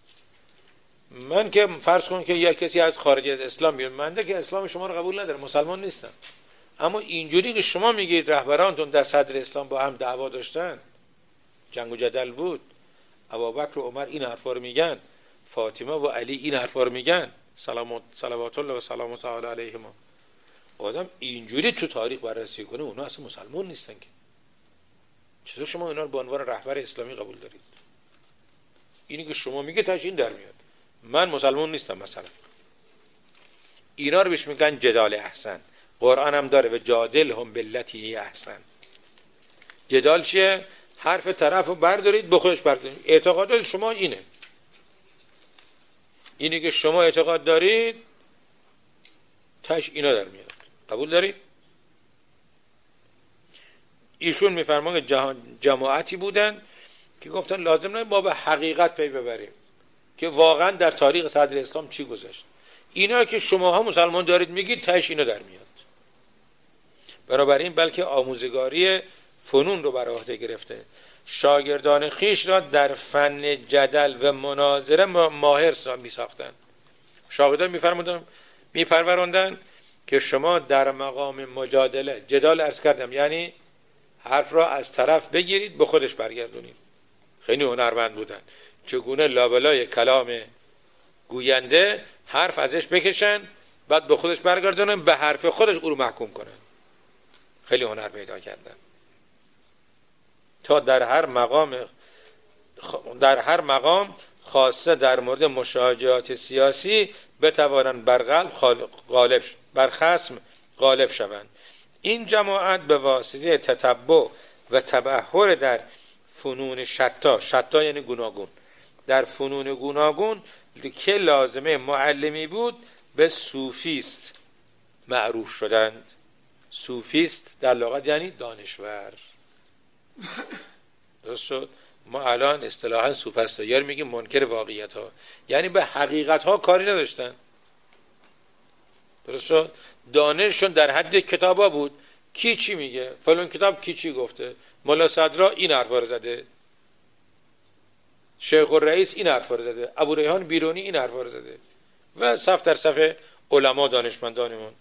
من که فرض کنم که یک کسی از خارج از اسلام میاد، من ده که اسلام شما رو قبول نداره، مسلمان نیستم، اما اینجوری که شما میگید رهبرانتون در صدر اسلام با هم دعوا داشتن، جنگ و جدل بود، ابوبکر و عمر این حرفا رو میگن، فاطمه و علی این حرفا رو میگن، سلام صلوات الله و سلام تعالی علیهما، آدم اینجوری تو تاریخ بررسی کنه اونا اصلا مسلمان نیستن که. چطور شما اینا رو به عنوان رهبر اسلامی قبول دارید؟ اینی که شما میگه تاش این در میاد، من مسلمان نیستم مثلا. اینا رو بهش میگن جدال احسن. قرآن هم داره و جادل هم بالتی احسن. جدال چیه؟ حرف طرف رو بردارید به خودش بردارید. اعتقادات شما اینه، اینی که شما اعتقاد دارید تاش اینا در میاد، قبول دارید؟ ایشون میفرمان که جماعتی بودن که گفتن لازم نه ما به حقیقت پی ببریم که واقعا در تاریخ صدر اسلام چی گذشت. اینا که شماها مسلمان دارید میگید تاش اینا در میاد. بنابراین بلکه آموزگاری فنون رو بر عهده گرفته، شاگردان خیش را در فن جدل و مناظره ماهر می ساختن. شاگردان میفرمودن میپروراندن که شما در مقام مجادله، جدال عرض کردم یعنی حرف را از طرف بگیرید به خودش برگردونید. خیلی هنرمند بودن، چگونه لابلای کلام گوینده حرف ازش بکشن بعد به خودش برگردونن، به حرف خودش او رو محکوم کنن. خیلی هنر پیدا کردن تا در هر مقام در هر مقام خاصه در مورد مشاجعات سیاسی بتوانند بر قلب غالب بر خصم غالب شوند. این جماعت به واسطه تتبع و تبحر در فنون شتا، شتا یعنی گوناگون، در فنون گوناگون که لازمه معلمی بود به صوفیست معروف شدند. صوفیست در لغت یعنی دانشور. درست شد؟ ما الان اصطلاحاً سوفسطائیان میگیم منکر واقعیت ها، یعنی به حقیقت ها کاری نداشتن. درست شد؟ دانششون در حد کتابا بود، کی چی میگه، فلان کتاب کی چی گفته، مولا صدرا این حرفا رو زده، شیخ الرئیس این حرفا رو زده، ابو ریحان بیرونی این حرفا رو زده و صف در صف علما دانشمندانمون.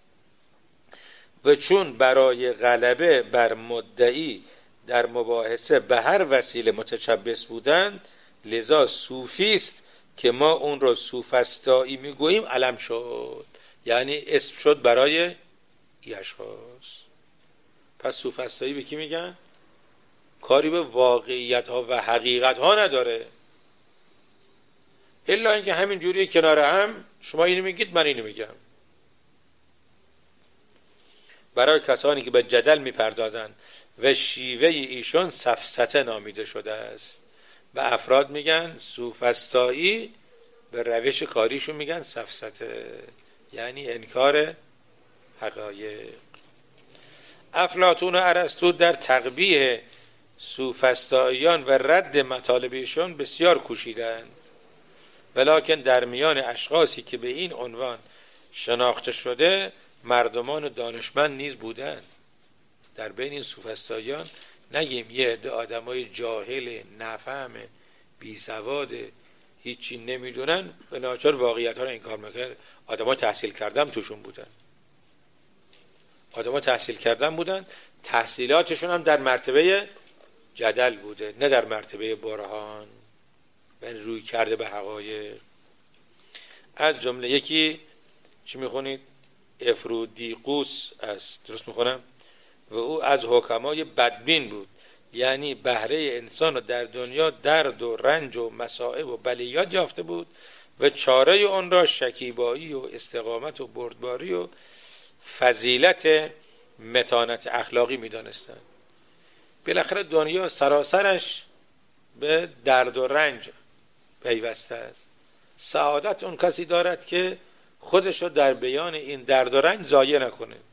و چون برای غلبه بر مدعی در مباحثه به هر وسیله متشبث بودند، لذا صوفیست که ما اون رو سوفسطایی میگوییم علم شد، یعنی اسم شد برای ای اشخاص. پس سوفسطایی به کی میگن؟ کاری به واقعیت ها و حقیقت ها نداره، الا اینکه همین جوری کنار هم شما اینو میگید من اینو میگم. برای کسانی که به جدل میپردازند و شیوه ایشون سفسطه نامیده شده است. به افراد میگن سوفسطایی، به روش کاریشون میگن سفسطه، یعنی انکار حقایق. افلاطون و ارسطو در تقبیح سوفسطائیان و رد مطالبشون بسیار کوشیدند، ولکن در میان اشخاصی که به این عنوان شناخته شده مردمان دانشمند نیز بودند. در بین این سوفسطائیان نگیم یه عده آدمای جاهل نفهم بی سواد هیچی نمیدونن و ناچار واقعیت ها رو انکار میکنن. آدمای تحصیل کردن توشون بودن، آدمای تحصیل کردن بودن، تحصیلاتشون هم در مرتبه جدل بوده نه در مرتبه برهان و روی کرده به حقایق. از جمله یکی چی میخونید؟ افرودیقوس است، درست میخونم؟ و او از حکمای بدبین بود، یعنی بهره انسان رو در دنیا درد و رنج و مصائب و بلیات یافته بود و چاره آن را شکیبایی و استقامت و بردباری و فضیلت متانت اخلاقی می‌دانستند. بالاخره دنیا سراسرش به درد و رنج پیوسته است. سعادت اون کسی دارد که خودش رو در بیان این درد و رنج ضایع نکنه.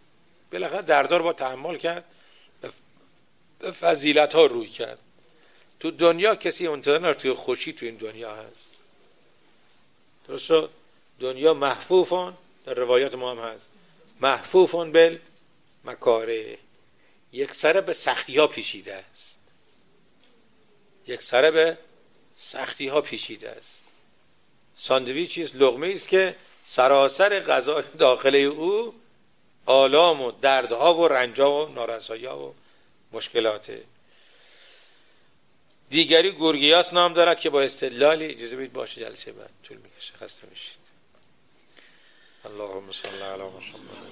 بالاخره دردار با تحمل کرد، به فضیلت ها روی کرد. تو دنیا کسی منتظر توی خوشی تو این دنیا هست. درست شد؟ دنیا محفوفون، در روایات ما هم هست، محفوفون بل مکاره، یک سره به سختی ها پیچیده است، یک سره به سختی ها پیچیده است. ساندویچی است، لقمه است که سراسر غذا داخل او آلام و دردها و رنجا و نارسایی‌ها و مشکلاته. دیگری گورگیاس نام دارد که با استدلالی، اجازه بدید باشه جلسه بعد طول میکشه، خسته میشید. اللهم صل علی محمد.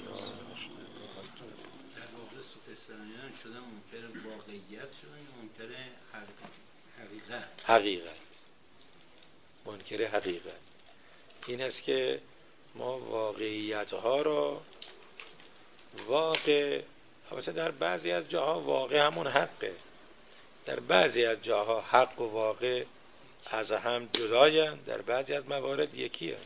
در واقع سوفسطائیان شدن منکر واقعیت شدن، منکر حقیقت. حقیقت، منکر حقیقت. این است که ما واقعیت ها را واقع، البته در بعضی از جاها واقع همون حقه، در بعضی از جاها حق و واقع از هم جدایند، در بعضی از موارد یکیه.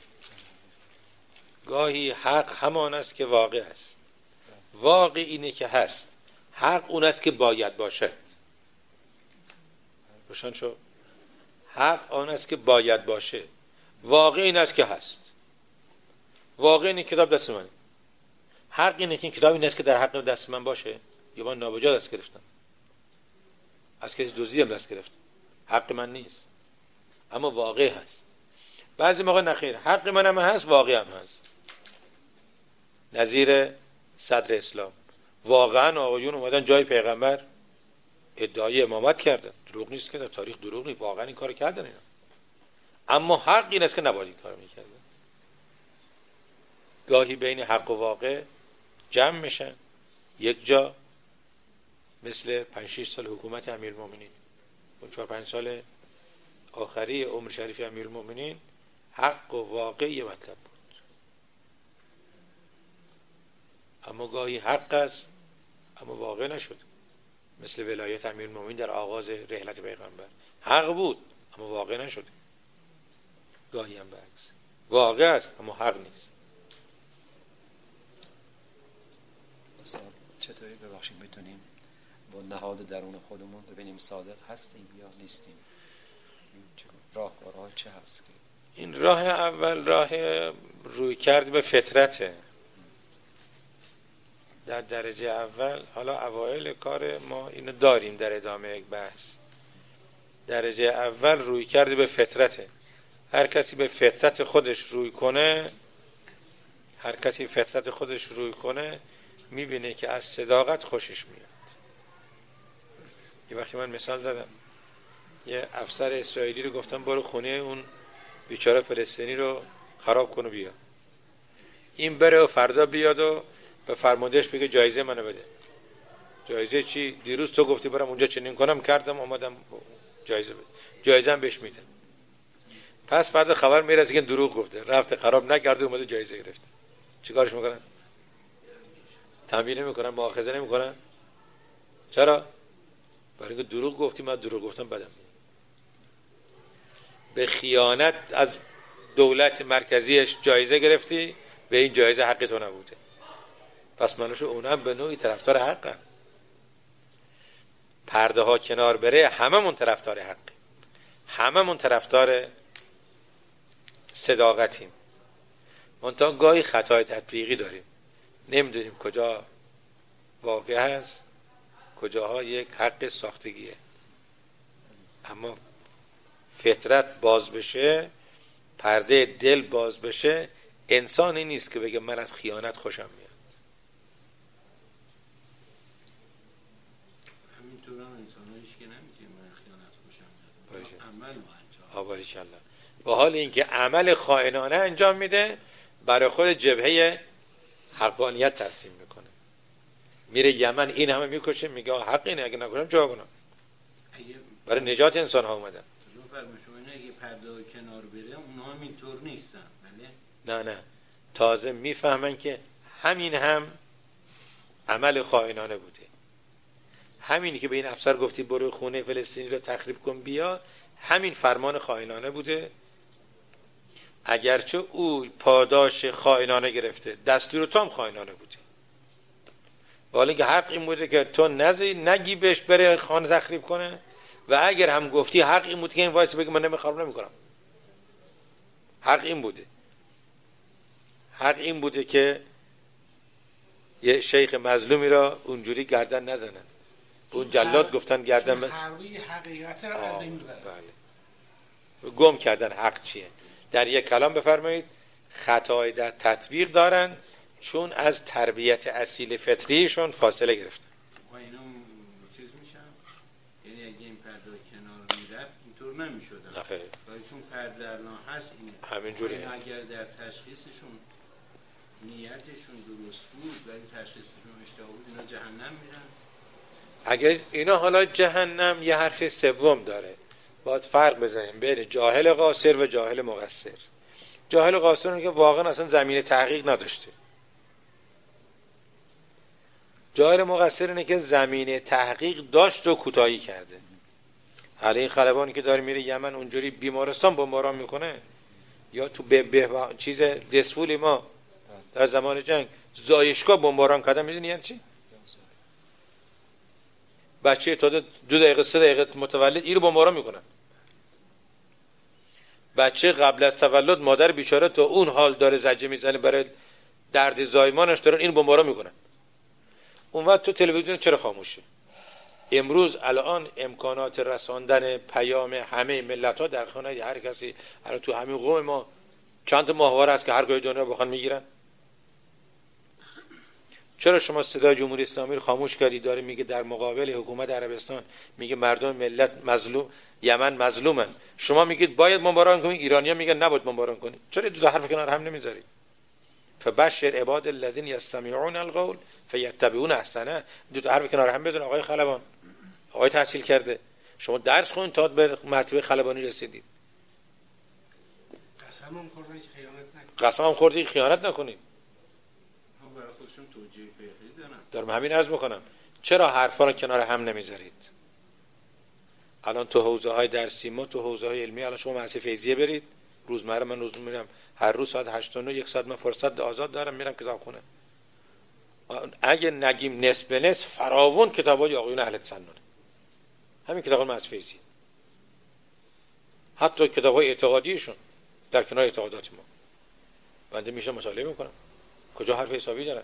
گاهی حق همان است که واقع است. واقع اینه که هست، حق اون است که باید باشد. روشن شد؟ حق آن است که باید باشه، واقع این است که هست. واقع این کتاب دست منه، حق اینه که این کتاب این است که در حق دست من باشه. یا من نابجا دست گرفتم، از کسی دزدیدم دست گرفتم، حق من نیست، اما واقع هست. بعضی موقع نخیر، حق من هم هست، واقع هم هست. نظیر صدر اسلام، واقعا آقایون اومدن جای پیغمبر ادعای امامت کردن، دروغ نیست که در تاریخ دروغ نیست، واقعا این کار کردن اینا، اما حق این است که نباید این کار میکردن. گاهی بین حق و واقع جمع میشن یک جا، مثل پنج شش سال حکومت امیرالمومنین، اون چهار پنج سال آخری عمر شریف امیرالمومنین، حق و واقع یه مطلب بود. اما گاهی حق است اما واقع نشد، مثل ولایت امیرالمومنین در آغاز رحلت پیغمبر، حق بود اما واقع نشد. گاهی هم برعکس، واقع است اما حق نیست. چطوری ببخشید میتونیم با نهاد درون خودمون ببینیم صادق هستیم یا نیستیم؟ راهکارها چه هست؟ این راه اول راه روی کرد به فطرته. در درجه اول، حالا اوایل کار ما اینو داریم در ادامه یک بحث، درجه اول روی کرد به فطرته. هر کسی به فطرت خودش روی کنه، هر کسی فطرت خودش روی کنه میبینه که از صداقت خوشش میاد. یه وقتی من مثال دادم، یه افسر اسرائیلی رو گفتم برو خونه اون بیچاره فلسطینی رو خراب کن و بیا. این بره و فردا بیاد و به فرماندهش بگه جایزه منو بده. جایزه چی؟ دیروز تو گفتی برم اونجا چنین کنم، کردم، اومدم جایزه بده. جایزه هم بهش میدم. پس فردا خبر میرسه که دروغ گفته، رفته خراب نکرده، اومده جایزه گرفته. چیکارش میکنن؟ تنبیه نمیکنن، مؤاخذه نمیکنن. چرا؟ برای اینکه دروغ گفتی، من دروغ گفتم بدم. به خیانت از دولت مرکزیش جایزه گرفتی، به این جایزه حق تو نبوده. پس منوشو اونم به نوعی طرفدار حقن. پرده ها کنار بره، همه من طرفدار حق، همه من طرفدار صداقتیم. منتها گاهی خطای تطبیقی داریم، نمیدونیم کجا واقع هست، کجاها یک حق ساختگیه. اما فطرت باز بشه، پرده دل باز بشه، انسانی نیست که بگه من از خیانت خوشم میاد. همینطور هم انسانایش که نمیگه من خیانت خوشم میاد، عمل ما انجام. آباریکالله. با حال اینکه عمل خائنانه انجام میده، برای خود جبهه حقانیت ترسیم میکنه. میره یمن این همه میکشه، میگه حق اینه، اگه نکنم چه کنم؟ برای نجات انسان ها اومدن. اگه پرده ها کنار بره اونها هم اینطور نیستن. بله؟ نه نه، تازه میفهمن که همین هم عمل خائنانه بوده. همینی که به این افسر گفتی برو خونه فلسطینی رو تخریب کن بیا، همین فرمان خائنانه بوده. اگرچه او پاداش خائنانه گرفته، دستور تو هم خائنانه بوده. ولی که حق این بوده که تو نزی نگی بهش بره خانه تخریب کنه، و اگر هم گفتی حق این بوده که این وایس بگه من نمیخوام نمیکنم. حق این بوده حق این بوده که یه شیخ مظلومی را اونجوری گردن نزنن. اون جلاد گفتن گردن چون هر روی حقیقت را از بین میبرن. بله. گم کردن حق چیه. در یک کلام بفرمایید خطای در تطبیق دارن چون از تربیت اصیل فطریشون فاصله گرفتن. و اینا چیز میشن، یعنی اگه این پرده کنار میرفت اینطور نمیشدن. نخیر. ولی چون پرده الان هست اینه. همینجوریه. این اگر در تشخیصشون نیتشون درست بود ولی تشخیصشون اشتباه بود اینا جهنم میرن. اگر اینا حالا جهنم یه حرف سوم داره، باید فرق بزنیم بین جاهل قاصر و جاهل مقصر. جاهل قاصر اونه که واقعا اصلا زمینه تحقیق نداشته. جاهل مقصر اینه که زمینه تحقیق داشت و کوتاهی کرده. حالا این خلبانی که داره میره یمن اونجوری بیمارستان بمباران میکنه، یا تو به به چیز دسفولی ما در زمان جنگ زایشگاه بمباران کردن، میدونی یعنی چی؟ بچه تا دو دقیقه سه دقیقه متولد اینو بمباران میکنن. بچه قبل از تولد مادر بیچاره تا اون حال داره زجه میزنه برای درد زایمانش، دارن اینو بمباران میکنن. اون وقت تو تلویزیون چرا خاموشه؟ امروز الان امکانات رساندن پیام همه ملت ها در خانه هر کسی، الان تو همین قوم ما چند ماهواره است که هر جای دنیا بخوان میگیرن. چرا شما صدای جمهوری اسلامی رو خاموش کردی؟ داره میگه در مقابل حکومت عربستان، میگه مردم ملت مظلوم، یمن مظلومن، شما میگید باید بمباران کنید، ایرانی‌ها میگن نباید بمباران کنید. چرا دو تا حرف کنار هم نمیذارید؟ فبشر عباد الذین یستمعون القول فیتبعون احسنه. دو تا حرف کنار هم بزن. آقای خلبان، آقای تحصیل کرده، شما درس خوندید تا به مرتبه خلبانی رسیدید. قسم خوردن که خیانت نکنید. قسم خوردی خیانت نکنید. هم برای خودشون توجیه فقهی دارن. دارم همین عرض میکنم. چرا حرفا رو کنار هم نمیذارید؟ الان تو حوزه های درسی ما، تو حوزه های علمی، الان شما مدرسه فیضیه برید، روزمره من روز میرم، هر روز ساعت هشت و نه یک ساعت من فرصت آزاد دارم، میرم کتابخونه. اگه نگیم نصف به نصف فراوون کتابای آقایون اهل تسنن، همین کتابای مدرسه فیضیه، حتی کتابای اعتقادیشون در کنار اعتقادات ما بنده میشه مطالعه میکنم. کجا حرف حسابی دارن؟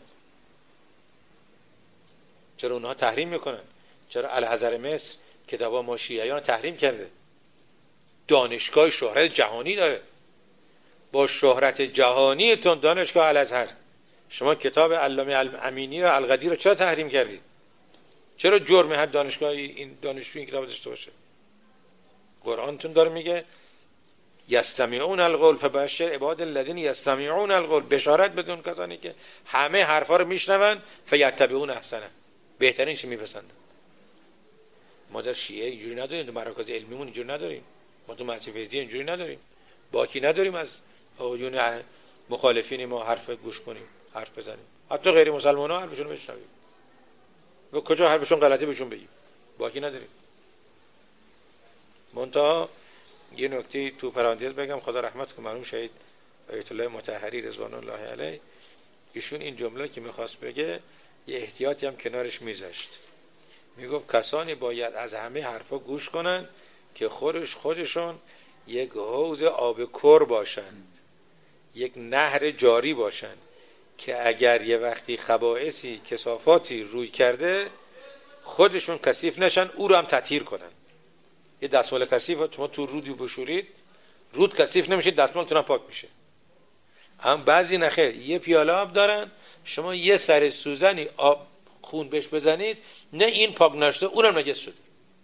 چرا اونها تحریم میکنن؟ چرا الحضر مصر کتابا ما شیعیان تحریم کرده؟ دانشگاه شهرت جهانی داره، با شهرت جهانیتون دانشگاه الازهر، شما کتاب علامه امینی و القدیر رو چرا تحریم کردید؟ چرا جرم هر دانشگاهی این دانشجو این کتاب داشته باشه؟ قرآنتون داره میگه یستمعون القول فبشر عباد الذین یستمعون القول، بشارت بدون کسانی که همه حرفا رو میشنون فیتبعون احسنه، بهترین چی میپسندن. ما در شیعه اینجوری نداریم، در مراکز علمیمون اینجوری نداریم، ما تو مدرسه فیضیه اینجوری نداریم، باکی نداریم از آقایون مخالفین ما حرف گوش کنیم، حرف بزنیم، حتی غیر مسلمان ها حرفشون رو بشنویم و کجا حرفشون غلطه بهشون بگیم، باکی نداریم. منتها یه نکته تو پرانتز بگم، خدا رحمت کنه مرحوم شهید آیت الله مطهری رضوان الله علیه، ایشون این جمله که میخواست بگه یه احتیاطی هم کنارش میذاشت، میگفت کسانی باید از همه حرفا گوش کنن که خودش خودشون یک حوض آب کر باشند، یک نهر جاری باشند که اگر یه وقتی خبائثی کثافاتی روی کرده خودشون کثیف نشن، او رو هم تطهیر کنن. یه دستمال کثیف شما تو رودی بشورید، رود کثیف نمیشه، دستمالتون هم پاک میشه. هم بعضی نخیر یه پیاله آب دارن، شما یه سر سوزنی آب خون بهش بزنید، نه این پاک نشده اونم نجس شده.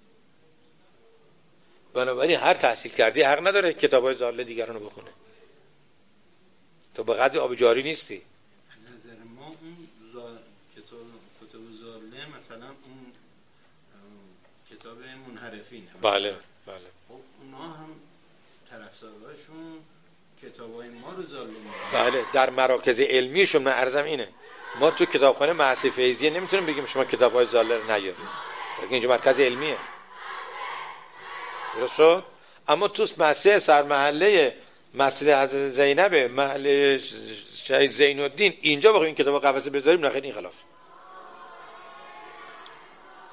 بنابراین هر تحصیل کردی حق نداره کتابای ضاله دیگران رو بخونه، تو به قدر آب جاری نیستی. از نظر ما اون زال... کتاب کتاب ضاله مثلا اون کتاب منحرفین، بله بله، خب اونا هم طرفداراشون کتابای ما رو ضاله می‌دونن. بله در مراکز علمیشون من عرضم اینه، ما تو کتابخانه مدرسه فیضیه نمیتونیم بگیم شما کتابای ضاله رو نیارید، بلکه اینجا مرکز علمیه، درست شد؟ اما تو مدرسه سرمحله مسجد حضرت زینب، محله شهید زین الدین، اینجا بخوایم این کتابا قفسه بذاریم، نخیر این خلاف.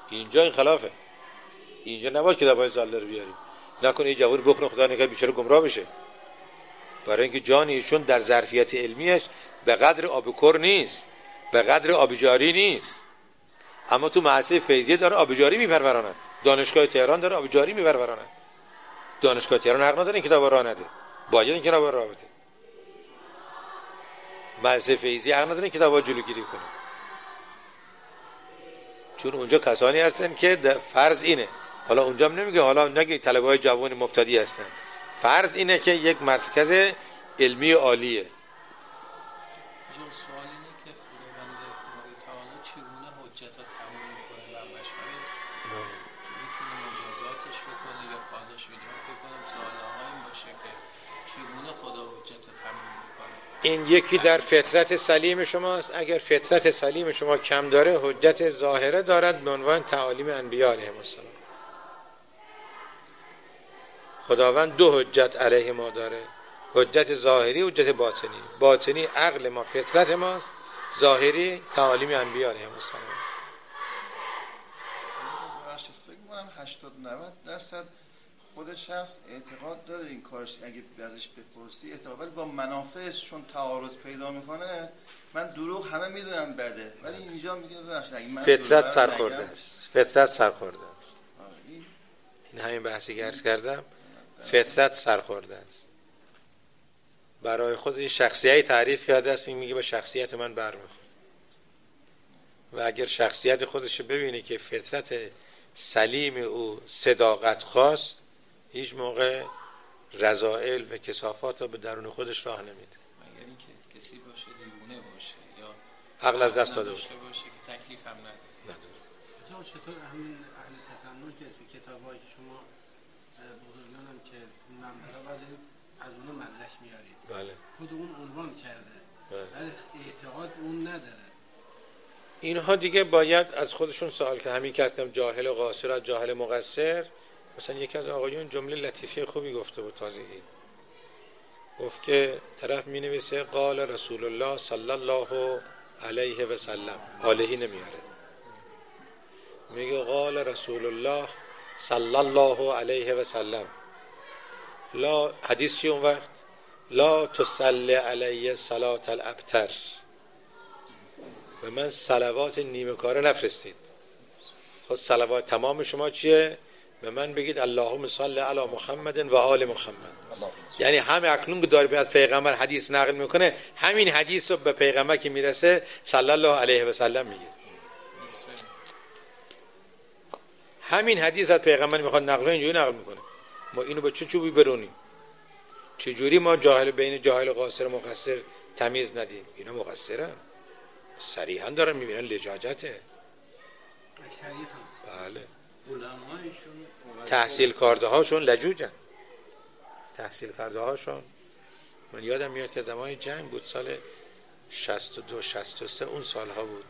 اینجا این خلافه. اینجا نباید کتابای ضاله رو بیاریم. نکنه این جوان بخونه خدا نکنه بیچاره گمراه بشه. برای اینکه جان ایشون در ظرفیت علمیش به قدر آبکر نیست، به قدر آبجاری نیست. اما تو مدرسه فیضیه داره آبجاری میپرورانه. دانشگاه تهران داره آبجاری میپرورانه. دانشگاه تهران حق نداره این کتابا راه نده. باید این کتابا راه بده. مدرسه فیضیه حق نداره این کتابا جلوگیری کنه. چون اونجا کسانی هستن که فرض اینه، حالا اونجا هم نمیگه، حالا نگه طلبه‌های جوان مبتدی هستن، فرض اینه که یک مرکز علمی عالیه. جون سوال اینه که خداوند باری تعالی چگونه حجت رو تموم میکنه و مشهور که میتونه مجازاتش بکنه یا پاداش میده. من فکر کنم سوال این باشه که چگونه خدا حجت رو تموم میکنه. این یکی در فطرت سلیم شماست. اگر فطرت سلیم شما کم داره، حجت ظاهره دارد به عنوان تعالیم انبیاء علیهم السلام. خداوند دو حجت علیه ما داره، حجت ظاهری و حجت باطنی. باطنی عقل ما، فطرت ماست، ظاهری تعالیم انبیاء علیهم السلام. فکر می‌کنم هشتاد نود درصد خود شخص اعتقاد داره این کارش اگه ازش بپرسی اعتقاد، ولی با منافعش چون تعارض پیدا میکنه، من دروغ همه میدونم بده، ولی اینجا میگه ببخشید اگه من فطرت سرخورده است. فطرت سرخورده است. این همین بحثی که عرض کردم، فطرت سرخورده است. برای خودش شخصیتی تعریف کرده است، این میگه به شخصیت من برمیخوره. و اگر شخصیت خودش ببینه که فطرت سلیم او صداقت خواست، هیچ موقع رذائل و کثافات رو به درون خودش راه نمیده. مگر اینکه کسی باشه دیوانه باشه یا عقل از دست داده باشه باشه که تکلیف هم نداره. جان چطور همین اهل تسنن که تو کتابایی که شما بزرگانم که منبرا بعضی از اون مدرک میارید، بله، خود اون عنوان کرده، بله، ولی اعتقاد اون نداره. اینها دیگه باید از خودشون سوال که همین که هستم جاهل قاصر از جاهل مقصر. مثلا یکی از آقایون جمله لطیفه خوبی گفته بود تازگی، گفت که طرف می نویسه قال رسول الله صلی الله علیه و سلم، علیه نمیاره، میگه قال رسول الله صلی الله علیه و سلم. لا حدیث چی اون وقت؟ لا تصلی علیه صلاة الابتر، و من صلوات نیمه کاره نفرستید. خود صلوات تمام شما چیه؟ به من بگید اللهم صل علی محمد و آل محمد. یعنی همه اکنون که داره از پیغمبر حدیث نقل میکنه، همین حدیث رو به پیغمبر که میرسه صلی الله علیه و سلم میگه. همین حدیث از پیغمبر میخواد نقل کنه، اینجوری نقل میکنه. ما اینو به چه چوبی برونیم؟ چجوری ما جاهل بین جاهل قاصر و مقصر تمیز ندیم؟ اینا مقصرن، صریحا دارن میبینن لجاجته. اکثریت هم هست. بله. علمایشون تحصیل کرده هاشون لجوجن. تحصیل کرده هاشون، من یادم میاد که زمان جنگ بود، سال شصت و دو شصت و سه اون سالها بود،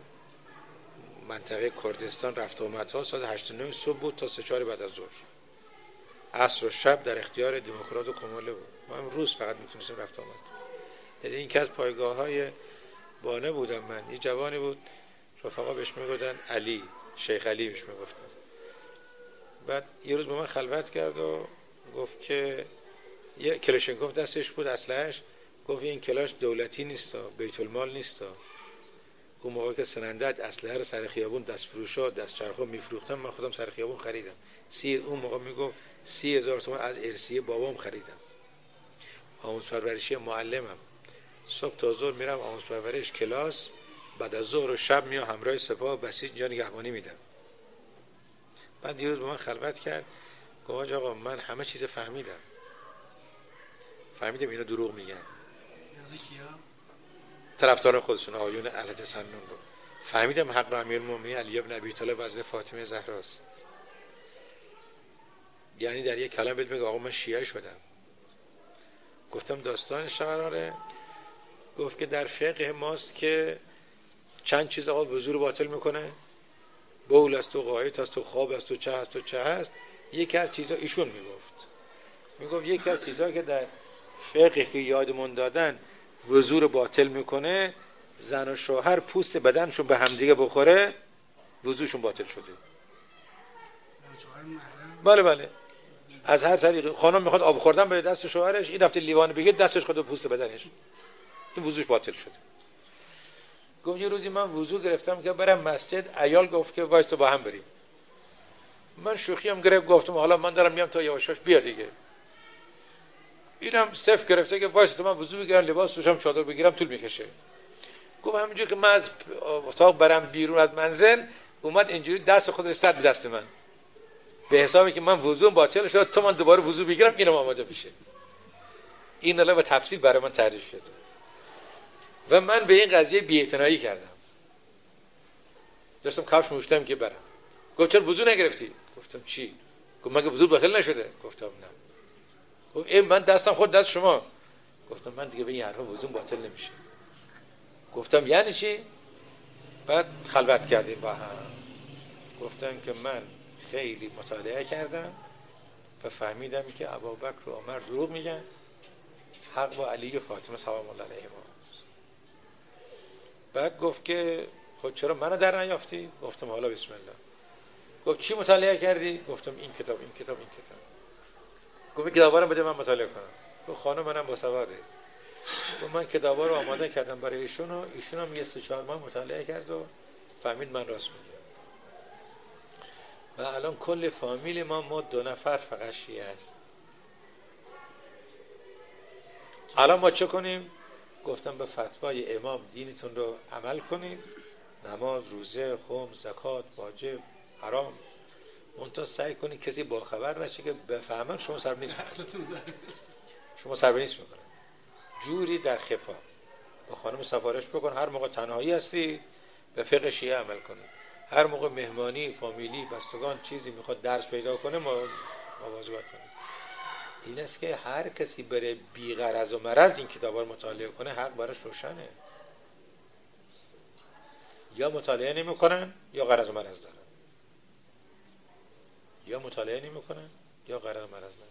منطقه کردستان رفت آمدها سال هشتاد و نه صبح بود تا سه چهار بعد از ظهر، عصر و شب در اختیار دموکرات و کموله بود. ما هم روز فقط میتونستیم رفت آمد. یعنی این که از پایگاه های بانه بودم من، یه جوانی بود رفقا بهش میگفتن علی، شیخ علی بهش میگفتن. بعد یه روز با من خلوت کرد و گفت که یه کلاشینکوف دستش بود اسلحه‌اش، گفت این کلاش دولتی نیست، بیت المال نیست. اون موقع که سنندج اسلحه رو سر خیابون دست فروشا دست چرخا میفروختن، من خودم سر خیابون خریدم. سی اون موقع میگم سی هزار تومان از ارثیه بابام خریدم. آموز پرورشی معلمم، صبح تا ظهر میرم آموز پرورش کلاس، بعد از ظهر و شب میام همراه سپاه بسیج اینجا نگهبانی میدم. بعد یه روز با من خلوت کرد، گفت آقا من همه چیز فهمیدم، فهمیدم اینا دروغ میگن. یازی کیا؟ طرفدار خودشون آقایون اهل تسنن رو. فهمیدم حق امیرالمومنین علی بن ابی طالب وزن فاطمه زهراست. یعنی در یک کلمه بهت میگه آقا من شیعه شدم. گفتم داستانش قراره؟ گفت که در فقه ماست که چند چیز آقا وضو باطل میکنه، بول است و غایط است و خواب است و چه است و چه است. یکی از چیزا ایشون میگفت میگفت یکی از چیزا که در فقه که یادمون دادن وضو باطل میکنه، زن و شوهر پوست بدنشون به همدیگه بخوره وضوشون باطل شده. شوهر محرم. بله بله، از هر طریقی. خانم میخواد آب خوردن به دست شوهرش، این رفته لیوان بگیر دستش خود پوست بدنش، تو وضوش باطل شده. گفت یه روزی من وضو گرفتم که برم مسجد، عیال گفت که وایس تو با هم بریم. من شوخی هم گرفت، گفتم حالا من دارم میام تا یواشاش بیا دیگه. اینم صف گرفته که وایس تو من وضو بگیرم، لباس پوشم، چادر بگیرم، طول میکشه. گفت همینجوری که من از اتاق برم بیرون از منزل، اومد اینجوری دست خودش زد به دست من، به حسابی که من وضوم باطل شد، تو من دوباره وضو بگیرم اینم آماده میشه. این الان به تفصیل برای من تعریف شد و من به این قضیه بی‌اعتنایی کردم. داشتم کفش موشتم که برم. گفت چرا وضو نگرفتی؟ گفتم چی؟ گفت مگه وضو باطل نشده؟ گفتم نه. گفت ای من دستم خود دست شما. گفتم من دیگه به این حرفا وضو باطل نمیشه. گفتم یعنی چی؟ بعد خلوت کردیم با هم. گفتم که من خیلی مطالعه کردم و فهمیدم که ابوبکر و عمر دروغ میگن، حق با علی و فاطمه سلام الله علیهما. بعد گفت که خود چرا منو در نیافتی؟ گفتم حالا بسم الله. گفت چی مطالعه کردی؟ گفتم این کتاب این کتاب این کتاب. گفت کتابا رو بده من مطالعه کنم. گفت خانم منم با سواده. گفت من کتابا رو آماده کردم برای ایشون و ایشون هم یه سه چهار ماه مطالعه کرد و فهمید من راست میگم. و الان کل فامیل ما ما دو نفر فقط شیعه است. الان ما چه کنیم؟ گفتم به فتوای امام دینتون رو عمل کنید، نماز، روزه، خم، زکات، واجب، حرام، منتها سعی کنید کسی با خبر نشه که بفهمن شما سر نیست میکنن. شما سر نیست میکنن. جوری در خفا با خانم سفارش بکن، هر موقع تنهایی هستی به فقه شیعه عمل کنید، هر موقع مهمانی، فامیلی، بستگان چیزی میخواد درس پیدا کنه ما مواظبت کنید. این است که هر کسی بره بی غرض و مرض این کتابا رو مطالعه کنه حق براش روشنه. یا مطالعه نمیکنن یا غرض و مرض دارن، یا مطالعه نمیکنن یا غرض و مرض دارن.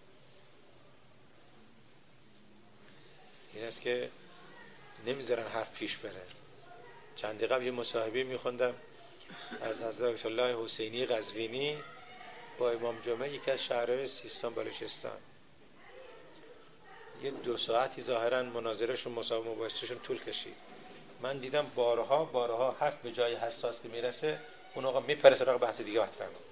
این است که نمیذارن حرف پیش بره. چند قبل یه مصاحبه میخوندم از حضرت الله حسینی قزوینی با امام جمعه یکی از شهرهای سیستان بلوچستان. یه دو ساعتی ظاهرا مناظرهشون مصاحبه مباحثهشون طول کشید. من دیدم بارها بارها حرف به جای حساس که میرسه اون آقا میپره سراغ بحث دیگه مطرح میکنه.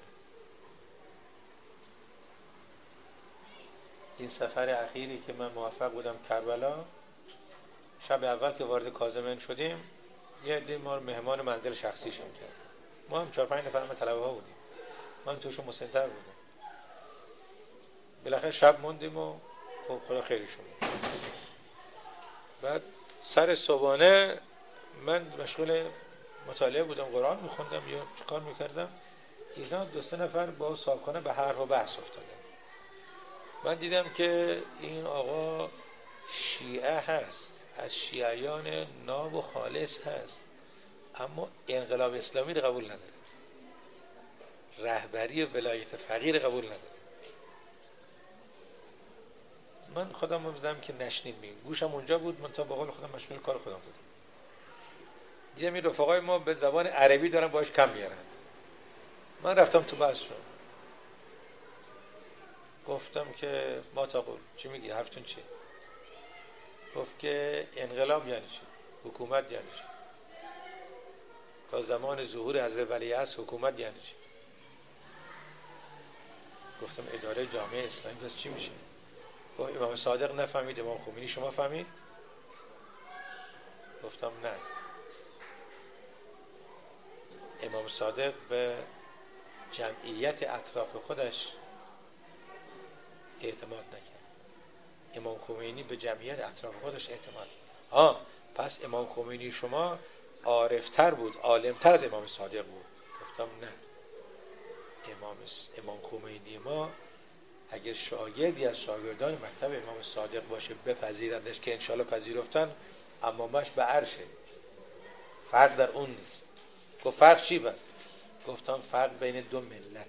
این سفر اخیری که من موفق بودم کربلا، شب اول که وارد کاظمین شدیم یه عده ما رو مهمان منزل شخصیشون کرد. ما هم چهار پنج نفر ما طلبه ها بودیم، من توشون مسن‌تر بودم. بالاخره شب موندیم و خب خدا خیرشون. بعد سر صبحانه من مشغول مطالعه بودم، قرآن میخوندم یا چیکار میکردم، اینا دو سه نفر با صاحبخانه به حرف و بحث افتادن. من دیدم که این آقا شیعه هست، از شیعیان ناب و خالص هست، اما انقلاب اسلامی رو قبول نداره، رهبری ولایت فقیه قبول نداره. من خودم هم دیدم که نشنید میگم، گوشم اونجا بود، من تا با قول خودم مشغول کار خودم بودم. دیدم این رفقای ما به زبان عربی دارن باش کم میارن. من رفتم تو بحثشون، گفتم که ما تا قول چی میگی، حرفتون چیه؟ گفت که انقلاب یعنی چی؟ حکومت یعنی چی؟ تا زمان ظهور حضرت ولیعصر حکومت یعنی چی؟ گفتم اداره جامعه اسلامی پس چی میشه؟ گفت امام صادق نفهمید، امام خمینی شما فهمید؟ گفتم نه، امام صادق به جمعیت اطراف خودش اعتماد نکرد، امام خمینی به جمعیت اطراف خودش اعتماد کرد. آه پس امام خمینی شما عارفتر بود، عالمتر از امام صادق بود. گفتم نه، امام امام خمینی ما اگر شاگردی از شاگردان مکتب امام صادق باشه بپذیرندش که انشالله پذیرفتن، امامش به عرشه، فرق در اون نیست. گفت فرق چی بست؟ گفتم فرق بین دو ملته،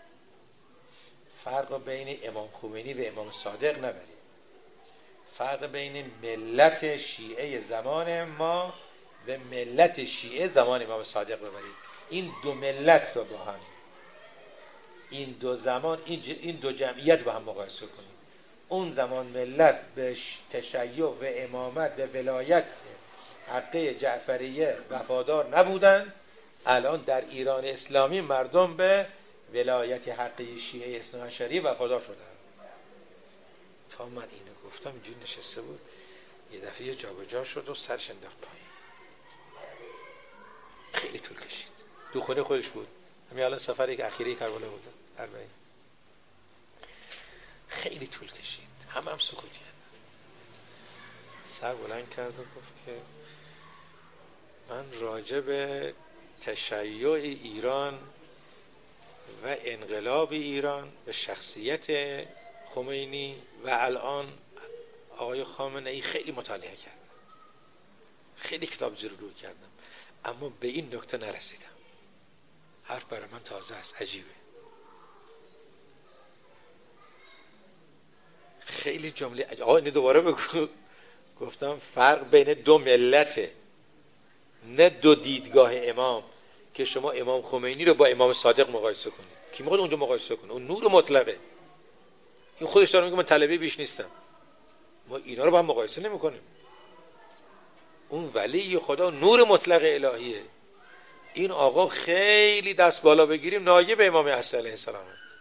فرق بین امام خمینی و امام صادق نبرید، فرق بین ملت شیعه زمان ما و ملت شیعه زمان امام صادق ببرید. این دو ملت رو با هم این دو زمان این, ج... این دو جمعیت با هم مقایسه کنیم. اون زمان ملت به تشیع و امامت و ولایت حقه جعفریه وفادار نبودن، الان در ایران اسلامی مردم به ولایت حقه شیعه اثنا عشری وفادار شدن. تا من اینو گفتم اینجوری نشسته بود، یه دفعه جا به جا شد و سرش انداخت پایین. خیلی طول کشید. دو خونه خودش بود. همین الان سفر یک اخیری کربلا بوده. اربعین. خیلی طول کشید. همه هم سکوت کردن. سر بلند کرد و گفت که من راجع به تشیع ایران و انقلاب ایران به شخصیت خمینی و الان آقای خامنه ای خیلی مطالعه کردم، خیلی کتاب زیر رو کردم، اما به این نکته نرسیدم. حرف برای من تازه است، عجیبه. خیلی جمله آقا اینو دوباره بگو. گفتم فرق بین دو ملته، نه دو دیدگاه امام که شما امام خمینی رو با امام صادق مقایسه کنید. کی میخواد اونجا مقایسه کنه؟ اون نور مطلقه. این خودش داره میگه من طلبه بیش نیستم. ما اینا رو با هم مقایسه نمی‌کنیم. اون ولی خدا نور مطلق الهیه. این آقا خیلی دست بالا بگیریم نایب امام حسن علیه السلام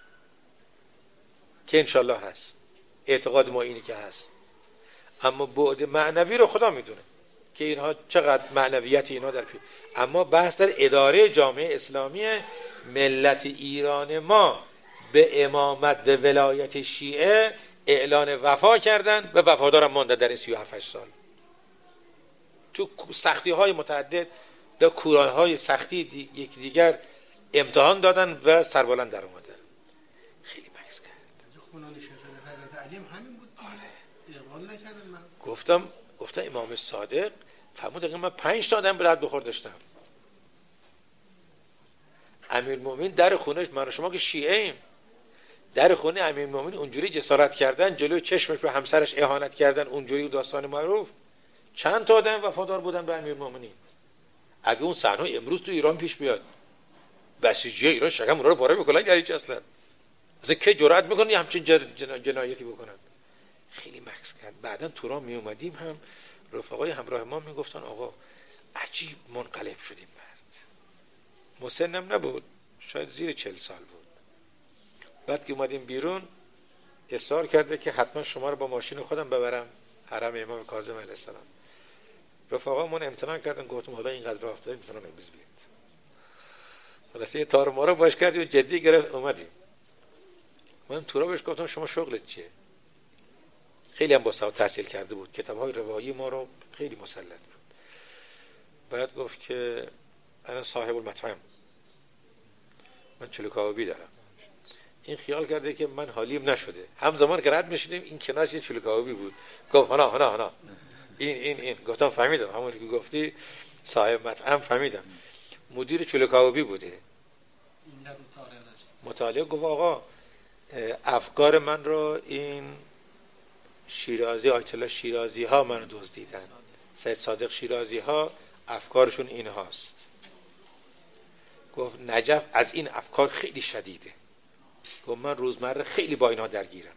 که انشالله هست. اعتقاد ما اینی که هست. اما بعد معنوی رو خدا میدونه که اینها چقدر معنویت اینها در پی. اما بحث در اداره جامعه اسلامی ملت ایران ما به امامت به ولایت شیعه اعلان وفا کردن و وفادارم ماندن در این سی و هفت سال. تو سختی های متعدد در کوران های سختی دی، یک دیگر امتحان دادن و سربلند در اومدن. خیلی مکس کرد. خونان شجاع حضرت علی هم همین بود. آره. اقبال نکردن. من گفتم گفتم امام صادق فرمود که من پنج تا آدم به درد بخور داشتم. امیرالمومنین در خونش، من و شما که شیعه ایم، در خونه امیرالمومنین اونجوری جسارت کردن، جلوی چشمش به همسرش اهانت کردن، اونجوری داستان معروف. چند تا آدم وفادار بودن به امیرالمومنین. اگه اون صحنه امروز تو ایران پیش بیاد، بسیجی ایران شکم اونا رو پاره میکنن یعنی چی اصلا؟ اصلا که جرأت میکنن یه همچین جن... جنایتی بکنن؟ خیلی مکس کرد. بعدن توران می اومدیم هم رفقای همراه ما میگفتن آقا عجیب منقلب شدیم. مرد مسنم نبود، شاید زیر چهل سال بود. بعد که اومدیم بیرون اصرار کرده که حتما شما رو با ماشین خودم ببرم حرم امام کاظم علیه السلام. رفقامون امتناع کردن، گفتم حالا اینقدر راه افتادیم میتونن امروز بیاد. خلاصه یه تار ما رو باش کردیم و جدی گرفت اومدیم. من تورا بهش گفتم شما شغلت چیه؟ خیلی هم با سواد تحصیل کرده بود، کتاب‌های روایی ما رو خیلی مسلط بود. بعد گفت که انا صاحب المطعم، من چلو کبابی دارم. این خیال کرده که من حالیم نشده. همزمان که رد میشدیم این کنارش یه چلو کبابی بود. گفت هنا هنا هنا این این این گفتم فهمیدم، همونی که گفتی صاحب مطعم فهمیدم. مدیر چلو کبابی بوده. مطالعه گفت آقا افکار من رو این شیرازی آیت الله شیرازی ها منو دزدیدن. سید صادق شیرازی ها افکارشون این هاست. گفت نجف از این افکار خیلی شدیده. گفت من روزمره خیلی با اینها درگیرم.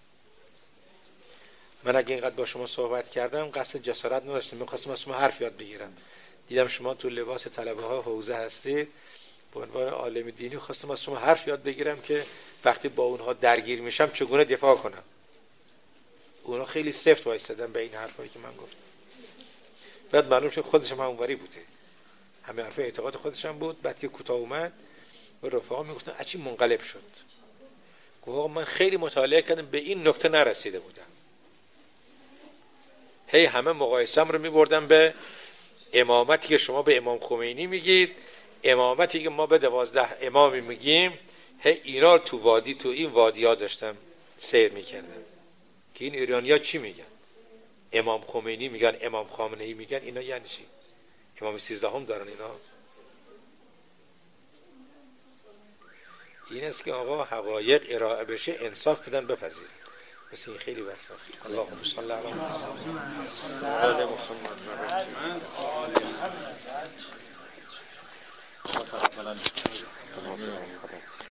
من اگه اینقدر با شما صحبت کردم قصد جسارت نداشتم، می‌خواستم از شما حرف یاد بگیرم. دیدم شما تو لباس طلبه ها حوزه هستید، به عنوان عالم دینی خواستم از شما حرف یاد بگیرم که وقتی با اونها درگیر میشم چگونه دفاع کنم. اونا خیلی سفت وایستادن به این حرفایی که من گفتم. بعد معلوم شد خودش هم اونوری بوده، همه حرف اعتقاد خودش هم بود. بعد که کوتاه اومد و رفقا میگفتن اچی منقلب شد. گفت من خیلی مطالعه کردم به این نکته نرسیده بودم. هی همه مقایسم رو میبردم به امامتی که شما به امام خمینی میگید، امامتی که ما به دوازده امامی میگیم. هی اینا تو وادی تو این وادی ها داشتم سیر میکردم که این ایرانی ها چی میگن. امام خمینی میگن، امام خامنه ای میگن، اینا یعنی چی؟ امام سیزدهم دارن اینا. این است که آقا حقایق ارائه بشه، انصاف بدن، بپذیرن. مثل این خیلی وقت اللهم صل علی محمد.